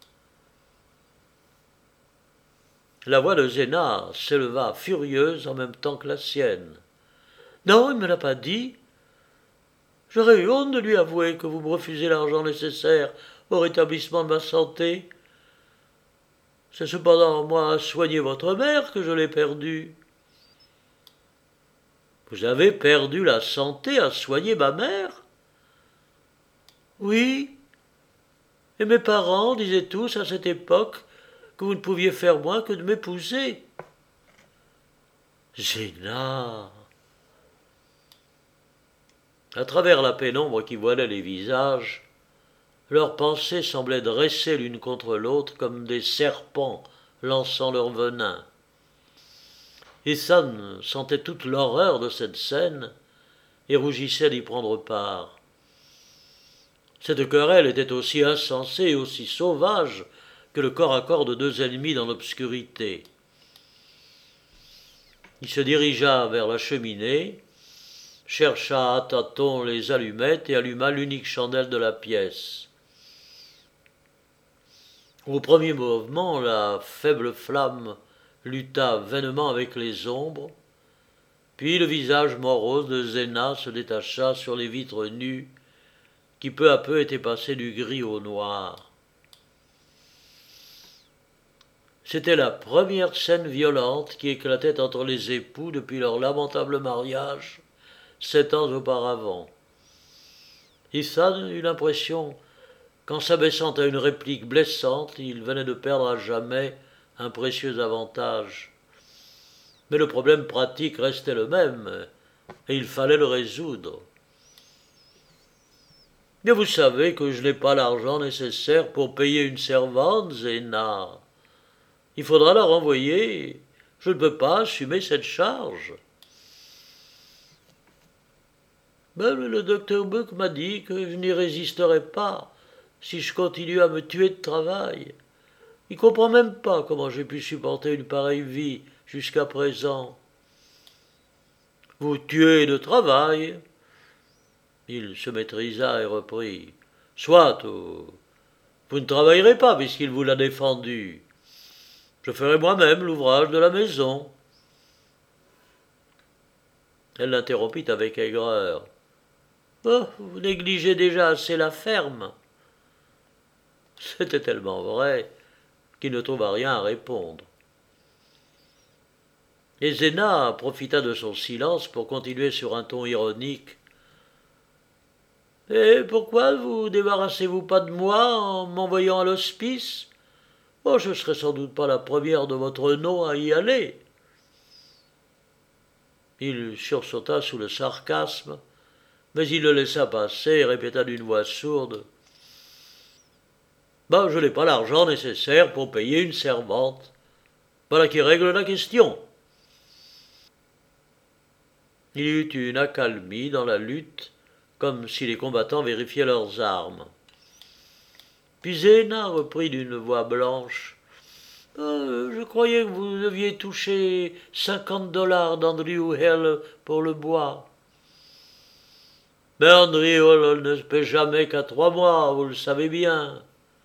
La voix de Zéna s'éleva furieuse en même temps que la sienne. Non, il ne me l'a pas dit. J'aurais eu honte de lui avouer que vous me refusez l'argent nécessaire au rétablissement de ma santé. C'est cependant moi à soigner votre mère que je l'ai perdue. Vous avez perdu la santé à soigner ma mère? Oui. Et mes parents disaient tous à cette époque que vous ne pouviez faire moins que de m'épouser. Zéna! À travers la pénombre qui voilait les visages, leurs pensées semblaient dressées l'une contre l'autre comme des serpents lançant leur venin. Ihsan sentait toute l'horreur de cette scène et rougissait d'y prendre part. Cette querelle était aussi insensée et aussi sauvage que le corps à corps de deux ennemis dans l'obscurité. Il se dirigea vers la cheminée, chercha à tâtons les allumettes et alluma l'unique chandelle de la pièce. Au premier mouvement, la faible flamme lutta vainement avec les ombres, puis le visage morose de Zéna se détacha sur les vitres nues qui peu à peu étaient passées du gris au noir. C'était la première scène violente qui éclatait entre les époux depuis leur lamentable mariage, sept ans auparavant. Ethan eut l'impression qu'en s'abaissant à une réplique blessante, il venait de perdre à jamais un précieux avantage. Mais le problème pratique restait le même, et il fallait le résoudre. Mais vous savez que je n'ai pas l'argent nécessaire pour payer une servante, Zéna. Il faudra la renvoyer. Je ne peux pas assumer cette charge. Mais le docteur Buck m'a dit que je n'y résisterais pas si je continue à me tuer de travail. Il ne comprend même pas comment j'ai pu supporter une pareille vie jusqu'à présent. Vous tuez de travail. Il se maîtrisa et reprit. Soit, vous ne travaillerez pas puisqu'il vous l'a défendu. Je ferai moi-même l'ouvrage de la maison. Elle l'interrompit avec aigreur. Oh, vous négligez déjà assez la ferme. C'était tellement vrai qu'il ne trouva rien à répondre. Et Zéna profita de son silence pour continuer sur un ton ironique. « Et pourquoi vous débarrassez-vous pas de moi en m'envoyant à l'hospice ? Oh, je ne serai sans doute pas la première de votre nom à y aller. » Il sursauta sous le sarcasme, mais il le laissa passer et répéta d'une voix sourde. « Ben, je n'ai pas l'argent nécessaire pour payer une servante. Voilà qui règle la question. » Il y eut une accalmie dans la lutte, comme si les combattants vérifiaient leurs armes. Puis Zéna reprit d'une voix blanche. Euh, « Je croyais que vous deviez toucher cinquante dollars d'Andrew Hill pour le bois. » « Mais Andrew Hill ne se paie jamais qu'à trois mois, vous le savez bien. »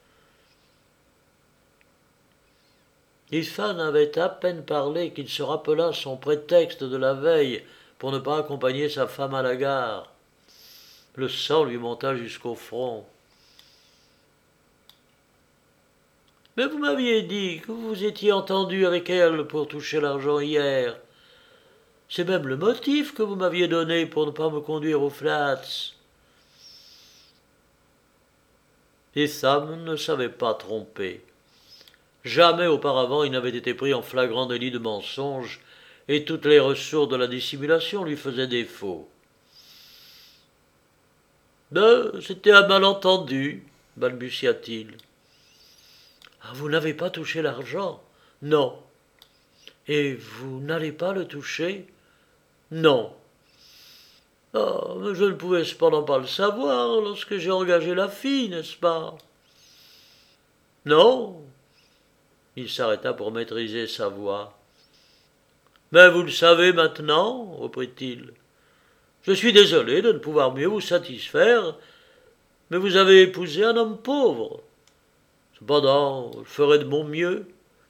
Ethan avait à peine parlé qu'il se rappela son prétexte de la veille pour ne pas accompagner sa femme à la gare. Le sang lui monta jusqu'au front. « Mais vous m'aviez dit que vous étiez entendu avec elle pour toucher l'argent hier. C'est même le motif que vous m'aviez donné pour ne pas me conduire aux Flats. » Et Sam ne savait pas tromper. Jamais auparavant il n'avait été pris en flagrant délit de mensonge, et toutes les ressources de la dissimulation lui faisaient défaut. « Ben, c'était un malentendu, balbutia-t-il. « Ah, vous n'avez pas touché l'argent ? » ?»« Non. »« Et vous n'allez pas le toucher ? » ?»« Non. »« Ah, mais je ne pouvais cependant pas le savoir lorsque j'ai engagé la fille, n'est-ce pas ? » ?»« Non. » Il s'arrêta pour maîtriser sa voix. « Mais vous le savez maintenant, reprit-il. Je suis désolé de ne pouvoir mieux vous satisfaire, mais vous avez épousé un homme pauvre. Cependant, je ferai de mon mieux. »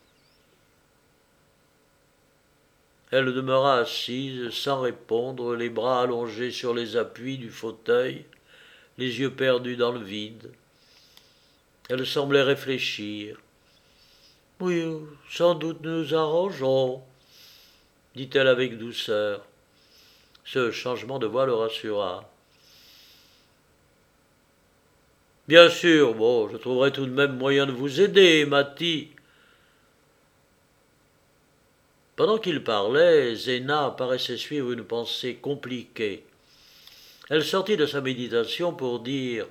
Elle demeura assise, sans répondre, les bras allongés sur les appuis du fauteuil, les yeux perdus dans le vide. Elle semblait réfléchir. « Oui, sans doute nous arrangeons, » dit-elle avec douceur. Ce changement de voix le rassura. « Bien sûr, bon, je trouverai tout de même moyen de vous aider, Matty. » Pendant qu'il parlait, Zéna paraissait suivre une pensée compliquée. Elle sortit de sa méditation pour dire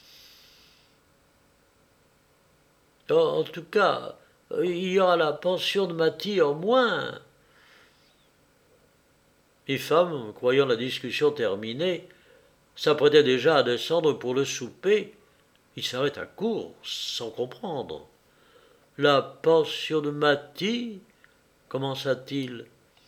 « En tout cas, il y aura la pension de Matty en moins. » Les femmes, croyant la discussion terminée, s'apprêtaient déjà à descendre pour le souper, Il s'arrêta court, sans comprendre. La pension de Mathie, commença-t-il.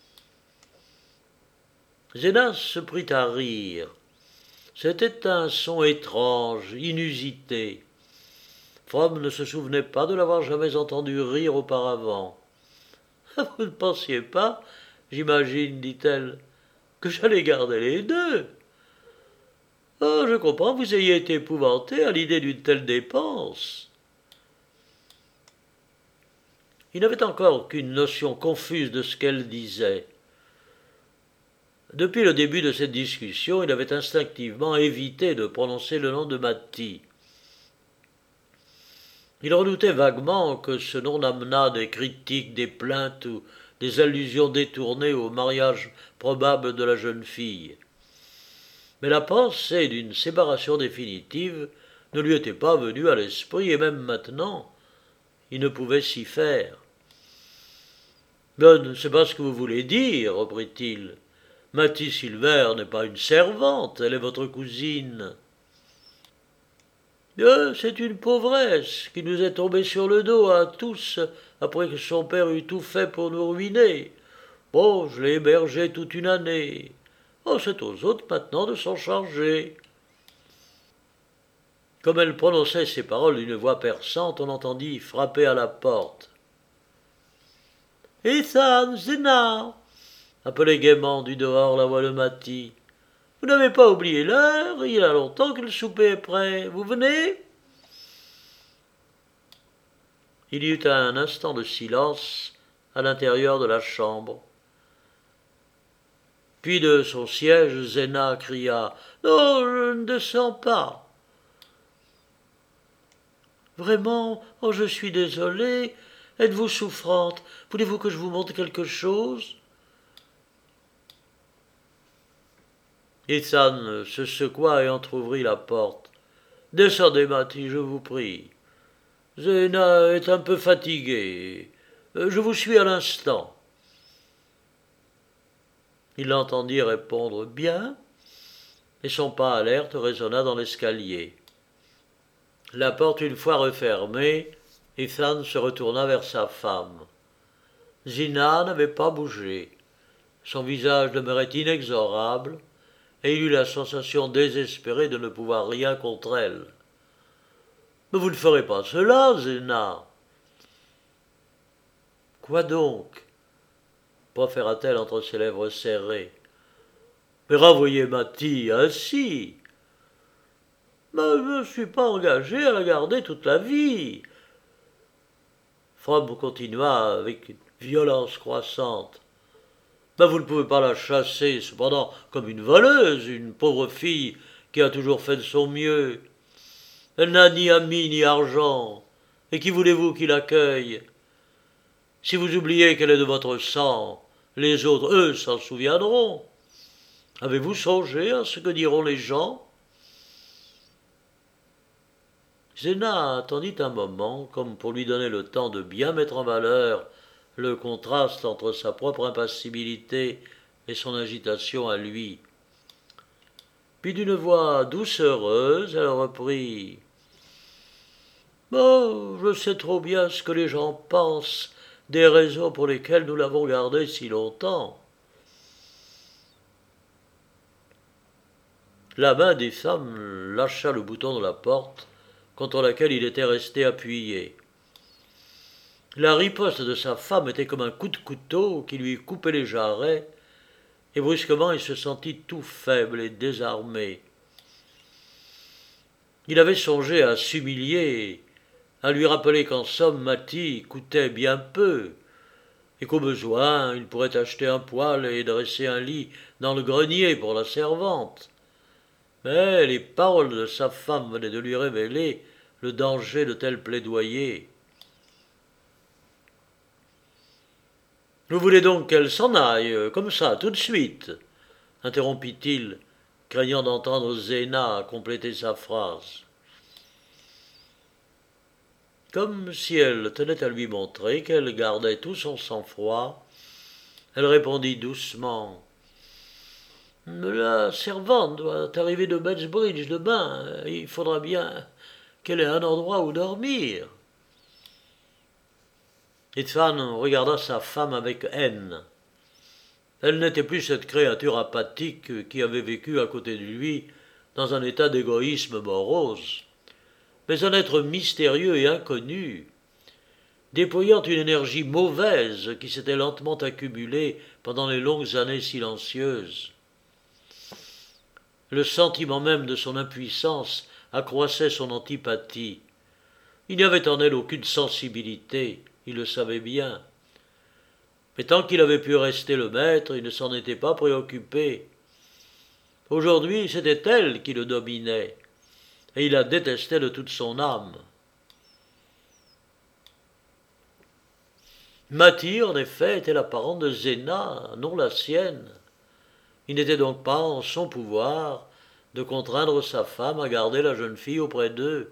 Zénas se prit à rire. C'était un son étrange, inusité. Fromm ne se souvenait pas de l'avoir jamais entendu rire auparavant. Vous ne pensiez pas, j'imagine, dit-elle, que j'allais garder les deux. Oh, je comprends que vous ayez été épouvanté à l'idée d'une telle dépense. Il n'avait encore qu'une notion confuse de ce qu'elle disait. Depuis le début de cette discussion, il avait instinctivement évité de prononcer le nom de Mathie. Il redoutait vaguement que ce nom amenât des critiques, des plaintes ou des allusions détournées au mariage probable de la jeune fille. Mais la pensée d'une séparation définitive ne lui était pas venue à l'esprit, et même maintenant, il ne pouvait s'y faire. « Je ne sais pas ce que vous voulez dire, reprit-il. Mathie Silver n'est pas une servante, elle est votre cousine. Euh, c'est une pauvresse qui nous est tombée sur le dos à tous après que son père eut tout fait pour nous ruiner. Bon, je l'ai hébergée toute une année. Oh, c'est aux autres maintenant de s'en charger. » Comme elle prononçait ces paroles d'une voix perçante, on entendit frapper à la porte. « Ethan, Zéna !» appelait gaiement du dehors la voix de Mathie. « Vous n'avez pas oublié l'heure, il y a longtemps que le souper est prêt. Vous venez ?» Il y eut un instant de silence à l'intérieur de la chambre. Puis de son siège, Zéna cria « Non, je ne descends pas. » « Vraiment, oh, je suis désolée. Êtes-vous souffrante? Voulez-vous que je vous montre quelque chose ?» Ethan se secoua et entr'ouvrit la porte. « Descendez, Mathie, je vous prie. Zéna est un peu fatiguée. Je vous suis à l'instant. » Il l'entendit répondre « Bien » et son pas alerte résonna dans l'escalier. La porte une fois refermée, Ethan se retourna vers sa femme. Zéna n'avait pas bougé. Son visage demeurait inexorable, et il eut la sensation désespérée de ne pouvoir rien contre elle. « Mais vous ne ferez pas cela, Zéna !»« Quoi donc ?» proféra-t-elle entre ses lèvres serrées. « Mais renvoyez Mathie ainsi !»« Mais je ne suis pas engagé à la garder toute la vie. » Fromm continua avec une violence croissante. « Mais vous ne pouvez pas la chasser, cependant, comme une voleuse, une pauvre fille qui a toujours fait de son mieux. Elle n'a ni amis ni argent, et qui voulez-vous qui l'accueille? Si vous oubliez qu'elle est de votre sang, les autres, eux, s'en souviendront. Avez-vous songé à ce que diront les gens ?» Zéna attendit un moment, comme pour lui donner le temps de bien mettre en valeur le contraste entre sa propre impassibilité et son agitation à lui. Puis d'une voix doucereuse, elle reprit « Oh, je sais trop bien ce que les gens pensent des raisons pour lesquelles nous l'avons gardé si longtemps. » La main des femmes lâcha le bouton de la porte contre laquelle il était resté appuyé. La riposte de sa femme était comme un coup de couteau qui lui coupait les jarrets, et brusquement il se sentit tout faible et désarmé. Il avait songé à s'humilier, à lui rappeler qu'en somme Mathie coûtait bien peu, et qu'au besoin il pourrait acheter un poêle et dresser un lit dans le grenier pour la servante. Mais les paroles de sa femme venaient de lui révéler le danger de tels plaidoyers. « Vous voulez donc qu'elle s'en aille, comme ça, tout de suite ?» interrompit-il, craignant d'entendre Zéna compléter sa phrase. Comme si elle tenait à lui montrer qu'elle gardait tout son sang-froid, elle répondit doucement « La servante doit arriver de Bettsbridge demain. Il faudra bien qu'elle ait un endroit où dormir. Itzvan regarda sa femme avec haine. Elle n'était plus cette créature apathique qui avait vécu à côté de lui dans un état d'égoïsme morose, mais un être mystérieux et inconnu, déployant une énergie mauvaise qui s'était lentement accumulée pendant les longues années silencieuses. Le sentiment même de son impuissance accroissait son antipathie. Il n'y avait en elle aucune sensibilité, il le savait bien. Mais tant qu'il avait pu rester le maître, il ne s'en était pas préoccupé. Aujourd'hui, c'était elle qui le dominait, et il la détestait de toute son âme. Mati, en effet, était la parente de Zéna, non la sienne. Il n'était donc pas en son pouvoir de contraindre sa femme à garder la jeune fille auprès d'eux.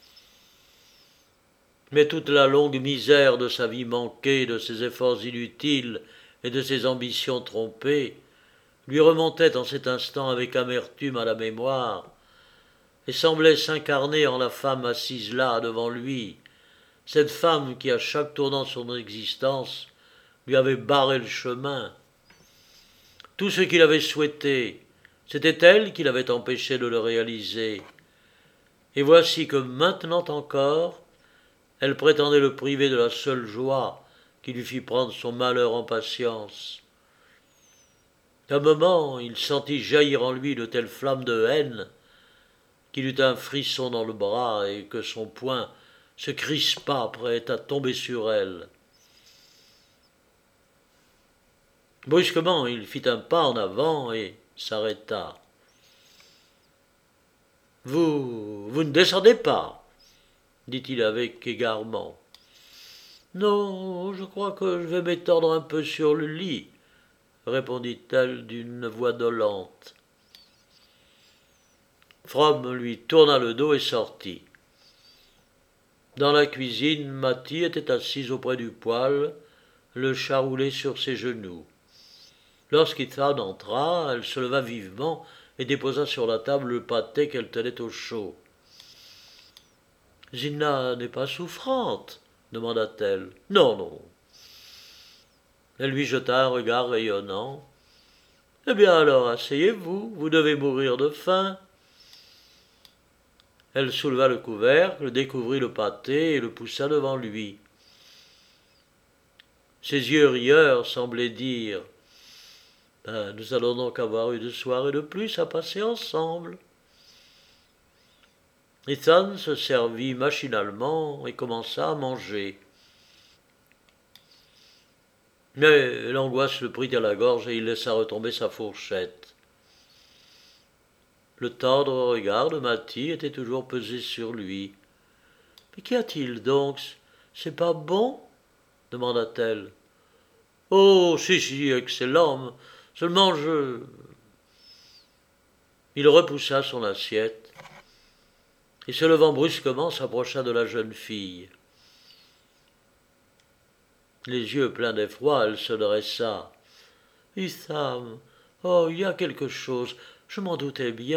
Mais toute la longue misère de sa vie manquée, de ses efforts inutiles et de ses ambitions trompées lui remontait en cet instant avec amertume à la mémoire et semblait s'incarner en la femme assise là devant lui, cette femme qui à chaque tournant de son existence lui avait barré le chemin. Tout ce qu'il avait souhaité, c'était elle qui l'avait empêché de le réaliser. Et voici que maintenant encore, elle prétendait le priver de la seule joie qui lui fit prendre son malheur en patience. D'un moment, il sentit jaillir en lui de telles flammes de haine qu'il eut un frisson dans le bras et que son poing se crispa prêt à tomber sur elle. Brusquement, il fit un pas en avant et s'arrêta. « Vous, vous ne descendez pas ?» dit-il avec égarement. « Non, je crois que je vais m'étendre un peu sur le lit, » répondit-elle d'une voix dolente. Fromm lui tourna le dos et sortit. Dans la cuisine, Mati était assise auprès du poêle, le chat roulé sur ses genoux. Lorsqu'Itzvan entra, elle se leva vivement et déposa sur la table le pâté qu'elle tenait au chaud. « Zina n'est pas souffrante ?» demanda-t-elle. « Non, non. » Elle lui jeta un regard rayonnant. « Eh bien alors, asseyez-vous, vous devez mourir de faim. » Elle souleva le couvercle, découvrit le pâté et le poussa devant lui. Ses yeux rieurs semblaient dire « Ben, nous allons donc avoir une soirée de plus à passer ensemble. » Itzvan se servit machinalement et commença à manger. Mais l'angoisse le prit à la gorge et il laissa retomber sa fourchette. Le tendre regard de Mati était toujours pesé sur lui. « Mais qu'y a-t-il donc? C'est pas bon ?» demanda-t-elle. « Oh, si, si, excellent. Seulement je... » Il repoussa son assiette et se levant brusquement s'approcha de la jeune fille. Les yeux pleins d'effroi, elle se dressa. « Itham, oh, il y a quelque chose, je m'en doutais bien. »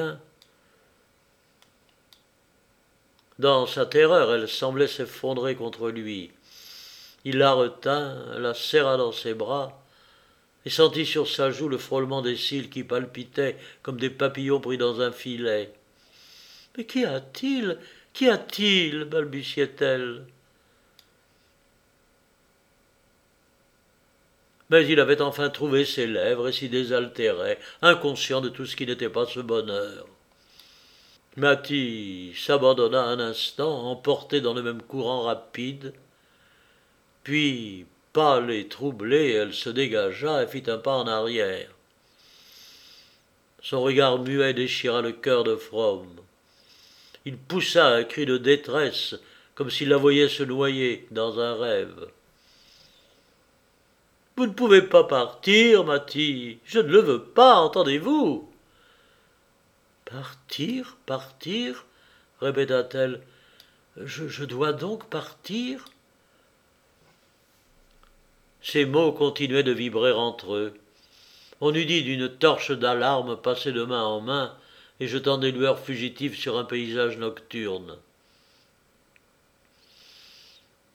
Dans sa terreur, elle semblait s'effondrer contre lui. Il la retint, la serra dans ses bras, et sentit sur sa joue le frôlement des cils qui palpitaient comme des papillons pris dans un filet. « Mais qu'y a-t-il? Qu'y a-t-il » balbutiait-elle. Mais il avait enfin trouvé ses lèvres et s'y désaltérait, inconscient de tout ce qui n'était pas ce bonheur. Mati s'abandonna un instant, emporté dans le même courant rapide, puis, pâle et troublée, elle se dégagea et fit un pas en arrière. Son regard muet déchira le cœur de Fromm. Il poussa un cri de détresse, comme s'il la voyait se noyer dans un rêve. « Vous ne pouvez pas partir, Mati, je ne le veux pas, entendez-vous » « Partir, partir » répéta-t-elle. Je, « Je dois donc partir ?» Ces mots continuaient de vibrer entre eux. On eût dit d'une torche d'alarme passée de main en main et jetant des lueurs fugitives sur un paysage nocturne.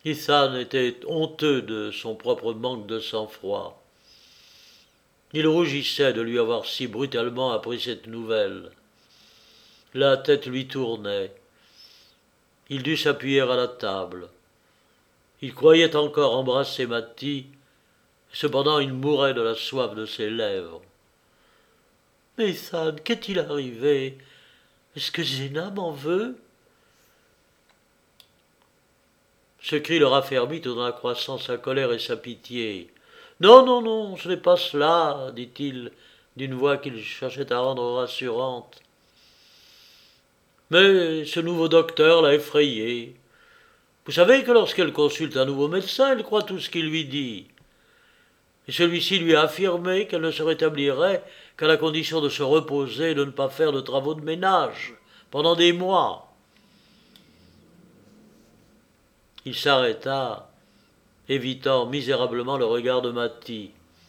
Ethan était honteux de son propre manque de sang-froid. Il rougissait de lui avoir si brutalement appris cette nouvelle. La tête lui tournait. Il dut s'appuyer à la table. Il croyait encore embrasser Mattie, cependant il mourait de la soif de ses lèvres. « Mais Ethan, qu'est-il arrivé? Est-ce que Zéna m'en veut ?» Ce cri le raffermit tout en accroissant sa colère et sa pitié. « Non, non, non, ce n'est pas cela, dit-il, d'une voix qu'il cherchait à rendre rassurante. Mais ce nouveau docteur l'a effrayée. Vous savez que lorsqu'elle consulte un nouveau médecin, elle croit tout ce qu'il lui dit. Et celui-ci lui a affirmé qu'elle ne se rétablirait qu'à la condition de se reposer et de ne pas faire de travaux de ménage pendant des mois. » Il s'arrêta, évitant misérablement le regard de Mattie.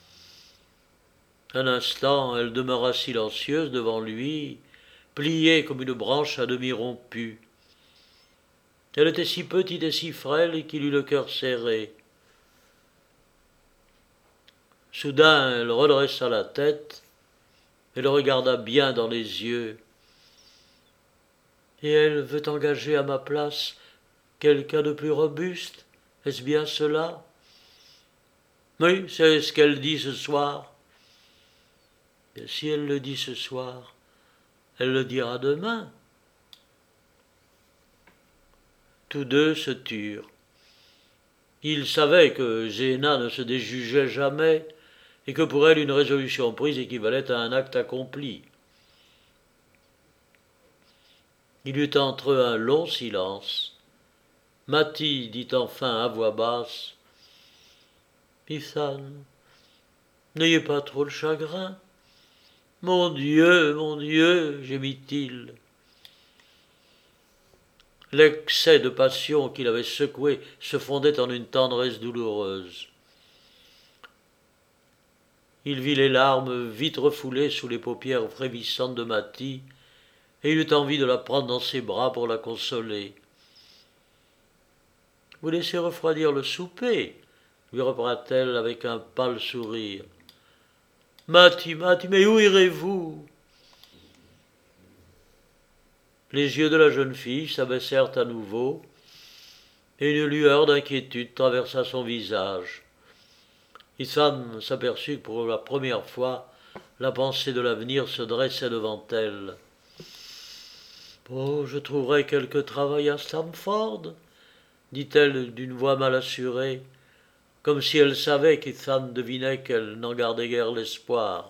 Un instant, elle demeura silencieuse devant lui, pliée comme une branche à demi rompue. Elle était si petite et si frêle qu'il eut le cœur serré. Soudain, elle redressa la tête et le regarda bien dans les yeux. « Et elle veut engager à ma place quelqu'un de plus robuste? Est-ce bien cela ?»« Oui, c'est ce qu'elle dit ce soir. » »« Et si elle le dit ce soir, elle le dira demain. » Tous deux se turent. Ils savaient que Zéna ne se déjugeait jamais et que pour elle une résolution prise équivalait à un acte accompli. Il y eut entre eux un long silence. Mattie dit enfin à voix basse : « Ethan, n'ayez pas trop de chagrin. »« Mon Dieu, mon Dieu, gémit-il. » L'excès de passion qui l'avait secoué se fondait en une tendresse douloureuse. Il vit les larmes vite refoulées sous les paupières frémissantes de Mattie, et il eut envie de la prendre dans ses bras pour la consoler. « Vous laissez refroidir le souper, » lui reprint-elle avec un pâle sourire. « Mattie, Mattie, mais où irez-vous » Les yeux de la jeune fille s'abaissèrent à nouveau, et une lueur d'inquiétude traversa son visage. Ethan s'aperçut que pour la première fois, la pensée de l'avenir se dressait devant elle. « Oh, je trouverai quelque travail à Stamford, » dit-elle d'une voix mal assurée, comme si elle savait qu'Ethan devinait qu'elle n'en gardait guère l'espoir.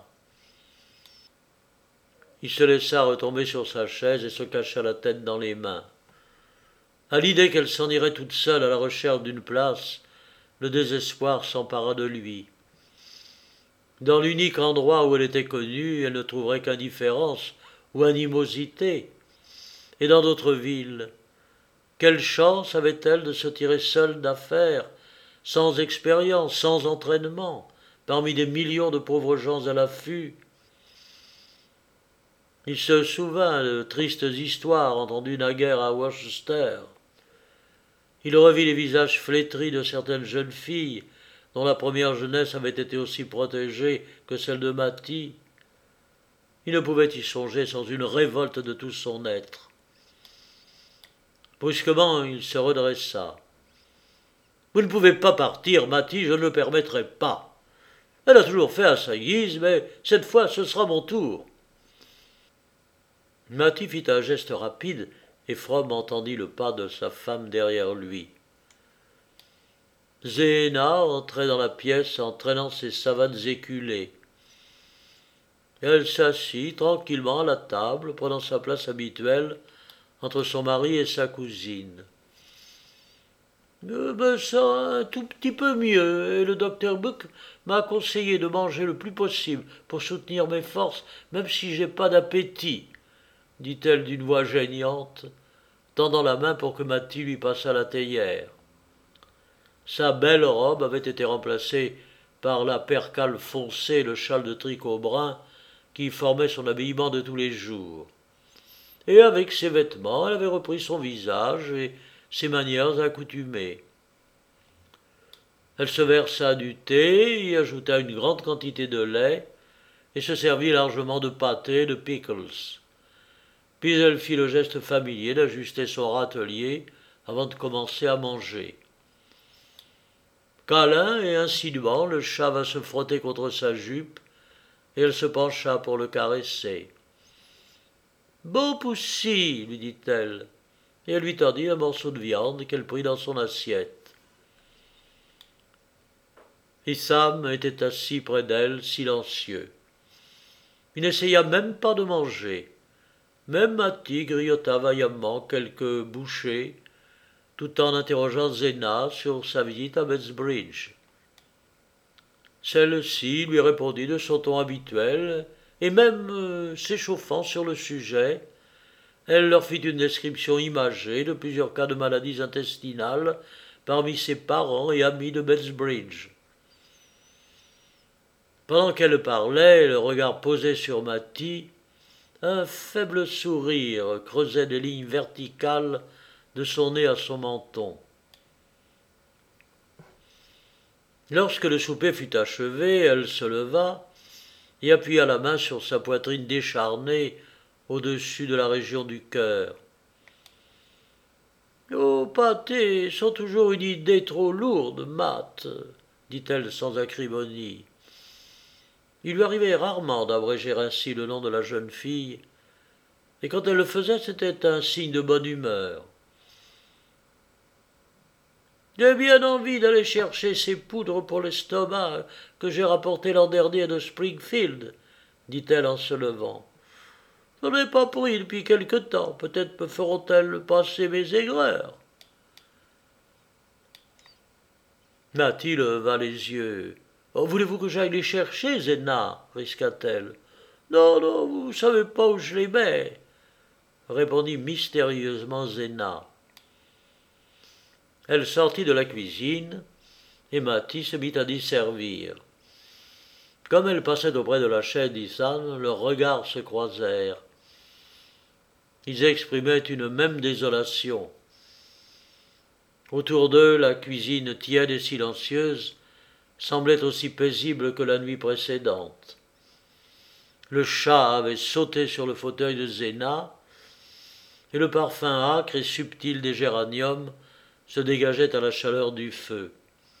Il se laissa retomber sur sa chaise et se cacha la tête dans les mains. À l'idée qu'elle s'en irait toute seule à la recherche d'une place, le désespoir s'empara de lui. Dans l'unique endroit où elle était connue, elle ne trouverait qu'indifférence ou animosité. Et dans d'autres villes, quelle chance avait-elle de se tirer seule d'affaire, sans expérience, sans entraînement, parmi des millions de pauvres gens à l'affût? Il se souvint de tristes histoires entendues naguère à Worcester. Il revit les visages flétris de certaines jeunes filles dont la première jeunesse avait été aussi protégée que celle de Mattie. Il ne pouvait y songer sans une révolte de tout son être. Brusquement, il se redressa. « Vous ne pouvez pas partir, Mattie, je ne le permettrai pas. Elle a toujours fait à sa guise, mais cette fois ce sera mon tour. » Mattie fit un geste rapide, et From entendit le pas de sa femme derrière lui. Zéna entrait dans la pièce en traînant ses savates éculées. Elle s'assit tranquillement à la table, prenant sa place habituelle entre son mari et sa cousine. « Je me sens un tout petit peu mieux, et le docteur Buck m'a conseillé de manger le plus possible pour soutenir mes forces, même si j'ai pas d'appétit, » dit-elle d'une voix geignante, tendant la main pour que Mattie lui passât la théière. Sa belle robe avait été remplacée par la percale foncée et le châle de tricot brun qui formait son habillement de tous les jours. Et avec ses vêtements, elle avait repris son visage et ses manières accoutumées. Elle se versa du thé, y ajouta une grande quantité de lait et se servit largement de pâté et de pickles. Puis elle fit le geste familier d'ajuster son râtelier avant de commencer à manger. Câlin et insinuant, le chat vint se frotter contre sa jupe et elle se pencha pour le caresser. « Beau poussi, lui dit-elle, et elle lui tendit un morceau de viande qu'elle prit dans son assiette. Issam était assis près d'elle, silencieux. Il n'essaya même pas de manger. Même Mati grignota vaillamment quelques bouchées, tout en interrogeant Zéna sur sa visite à Betsbridge. Celle-ci lui répondit de son ton habituel, et même euh, s'échauffant sur le sujet, elle leur fit une description imagée de plusieurs cas de maladies intestinales parmi ses parents et amis de Betsbridge. Pendant qu'elle parlait, le regard posé sur Mati, un faible sourire creusait des lignes verticales de son nez à son menton. Lorsque le souper fut achevé, elle se leva et appuya la main sur sa poitrine décharnée au-dessus de la région du cœur. « Nos pâtés sont toujours une idée trop lourde, Matt, dit-elle sans acrimonie. Il lui arrivait rarement d'abréger ainsi le nom de la jeune fille, et quand elle le faisait, c'était un signe de bonne humeur. « J'ai bien envie d'aller chercher ces poudres pour l'estomac que j'ai rapportées l'an dernier de Springfield, dit-elle en se levant. Je n'en ai pas pris depuis quelque temps, peut-être me feront-elles passer mes aigreurs. Mathy leva les yeux. Oh, voulez-vous que j'aille les chercher, Zéna risqua-t-elle. Non, non, vous ne savez pas où je les mets, répondit mystérieusement Zéna. Elle sortit de la cuisine, et Mathy se mit à d'y servir. Comme elle passait auprès de la chaîne d'Issan, leurs regards se croisèrent. Ils exprimaient une même désolation. Autour d'eux, la cuisine tiède et silencieuse semblait aussi paisible que la nuit précédente. Le chat avait sauté sur le fauteuil de Zéna, et le parfum âcre et subtil des géraniums se dégageait à la chaleur du feu.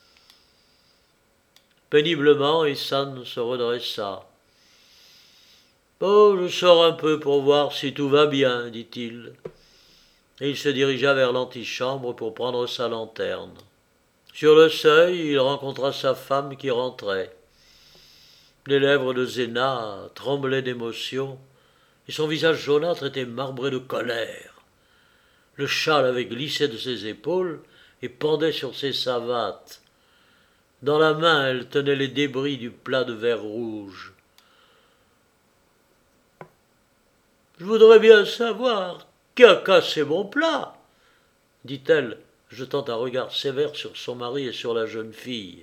Péniblement, Ihsan se redressa. « Oh, je sors un peu pour voir si tout va bien, dit-il. » Et il se dirigea vers l'antichambre pour prendre sa lanterne. Sur le seuil, il rencontra sa femme qui rentrait. Les lèvres de Zéna tremblaient d'émotion, et son visage jaunâtre était marbré de colère. Le châle avait glissé de ses épaules et pendait sur ses savates. Dans la main, elle tenait les débris du plat de verre rouge. « Je voudrais bien savoir qui a cassé mon plat, » dit-elle, jetant un regard sévère sur son mari et sur la jeune fille.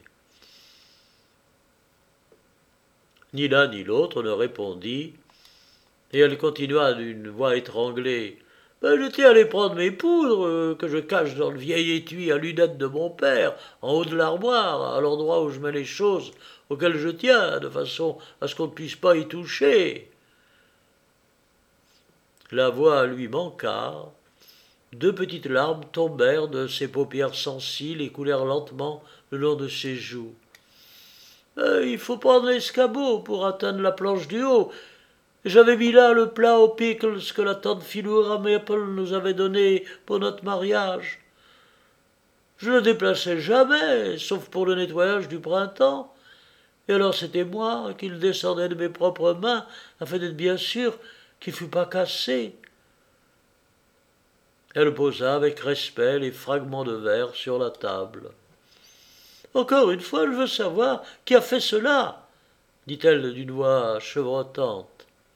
Ni l'un ni l'autre ne répondit, et elle continua d'une voix étranglée. Ben, « J'étais allé prendre mes poudres, euh, que je cache dans le vieil étui à lunettes de mon père, en haut de l'armoire, à l'endroit où je mets les choses auxquelles je tiens, de façon à ce qu'on ne puisse pas y toucher. » La voix lui manqua. Deux petites larmes tombèrent de ses paupières sensibles et coulèrent lentement le long de ses joues. Euh, « Il faut prendre l'escabeau pour atteindre la planche du haut. J'avais mis là le plat aux pickles que la tante Philura Maple nous avait donné pour notre mariage. Je ne le déplaçais jamais, sauf pour le nettoyage du printemps. Et alors c'était moi qui le descendais de mes propres mains, afin d'être bien sûr qu'il ne fût pas cassé. » Elle posa avec respect les fragments de verre sur la table. « Encore une fois, je veux savoir qui a fait cela, » dit-elle d'une voix chevrotante.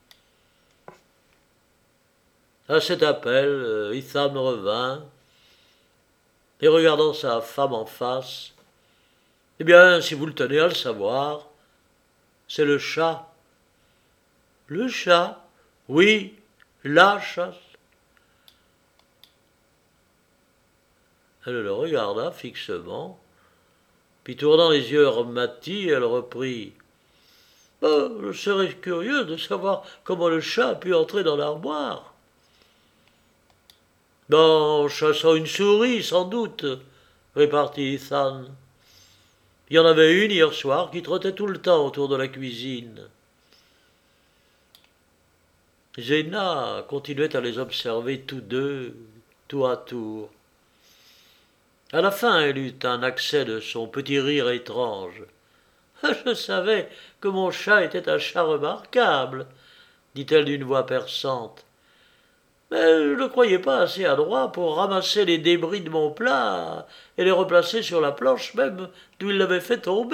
À cet appel, Itham revint, et regardant sa femme en face, « Eh bien, si vous le tenez à le savoir, c'est le chat. »« Le chat ? Oui, la chasse. » Elle le regarda fixement, Puis tournant les yeux vers Mati, elle reprit. Oh, je serais curieux de savoir comment le chat a pu entrer dans l'armoire. En chassant une souris, sans doute, répartit Ethan. Il y en avait une hier soir qui trottait tout le temps autour de la cuisine. Zéna continuait à les observer tous deux, tour à tour. À la fin, elle eut un accès de son petit rire étrange. « Je savais que mon chat était un chat remarquable, dit-elle d'une voix perçante. Mais je ne le croyais pas assez adroit pour ramasser les débris de mon plat et les replacer sur la planche même d'où il l'avait fait tomber. »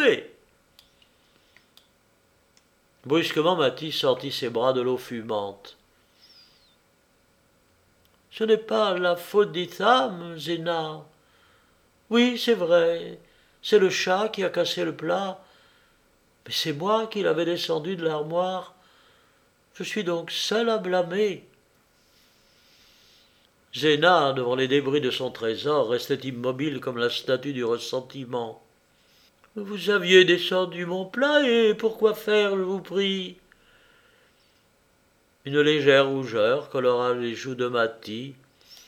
Brusquement, Mathis sortit ses bras de l'eau fumante. « Ce n'est pas la faute d'Itham, Zéna. Oui, c'est vrai, c'est le chat qui a cassé le plat, mais c'est moi qui l'avais descendu de l'armoire. Je suis donc seule à blâmer. » Zéna, devant les débris de son trésor, restait immobile comme la statue du ressentiment. « Vous aviez descendu mon plat, et pourquoi faire, je vous prie ?» Une légère rougeur colora les joues de Mati.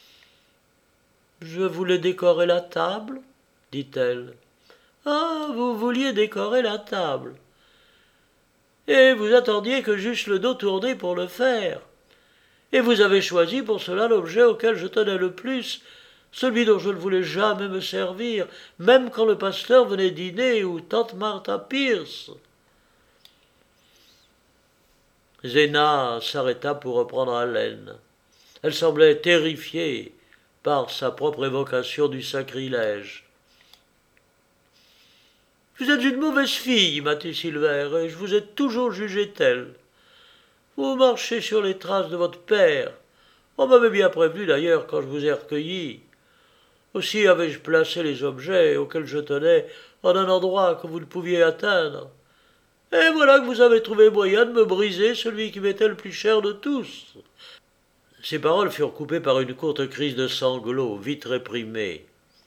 « Je voulais décorer la table, dit-elle. « Ah, vous vouliez décorer la table. Et vous attendiez que j'eusse le dos tourné pour le faire. Et vous avez choisi pour cela l'objet auquel je tenais le plus, celui dont je ne voulais jamais me servir, même quand le pasteur venait dîner ou tante Martha Pierce. » Zéna s'arrêta pour reprendre haleine. Elle semblait terrifiée par sa propre évocation du sacrilège. « Vous êtes une mauvaise fille, Mathé Silver, et je vous ai toujours jugée telle. Vous marchez sur les traces de votre père. On m'avait bien prévenu d'ailleurs quand je vous ai recueilli. Aussi avais-je placé les objets auxquels je tenais en un endroit que vous ne pouviez atteindre. Et voilà que vous avez trouvé moyen de me briser celui qui m'était le plus cher de tous. » Ces paroles furent coupées par une courte crise de sanglots, vite réprimée.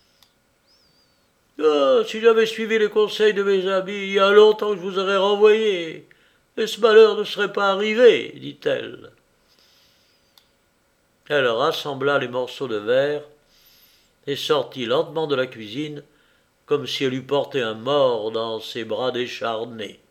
« Ah, si j'avais suivi les conseils de mes amis, il y a longtemps que je vous aurais renvoyé, et ce malheur ne serait pas arrivé, dit-elle. Elle rassembla les morceaux de verre et sortit lentement de la cuisine, comme si elle eût porté un mort dans ses bras décharnés.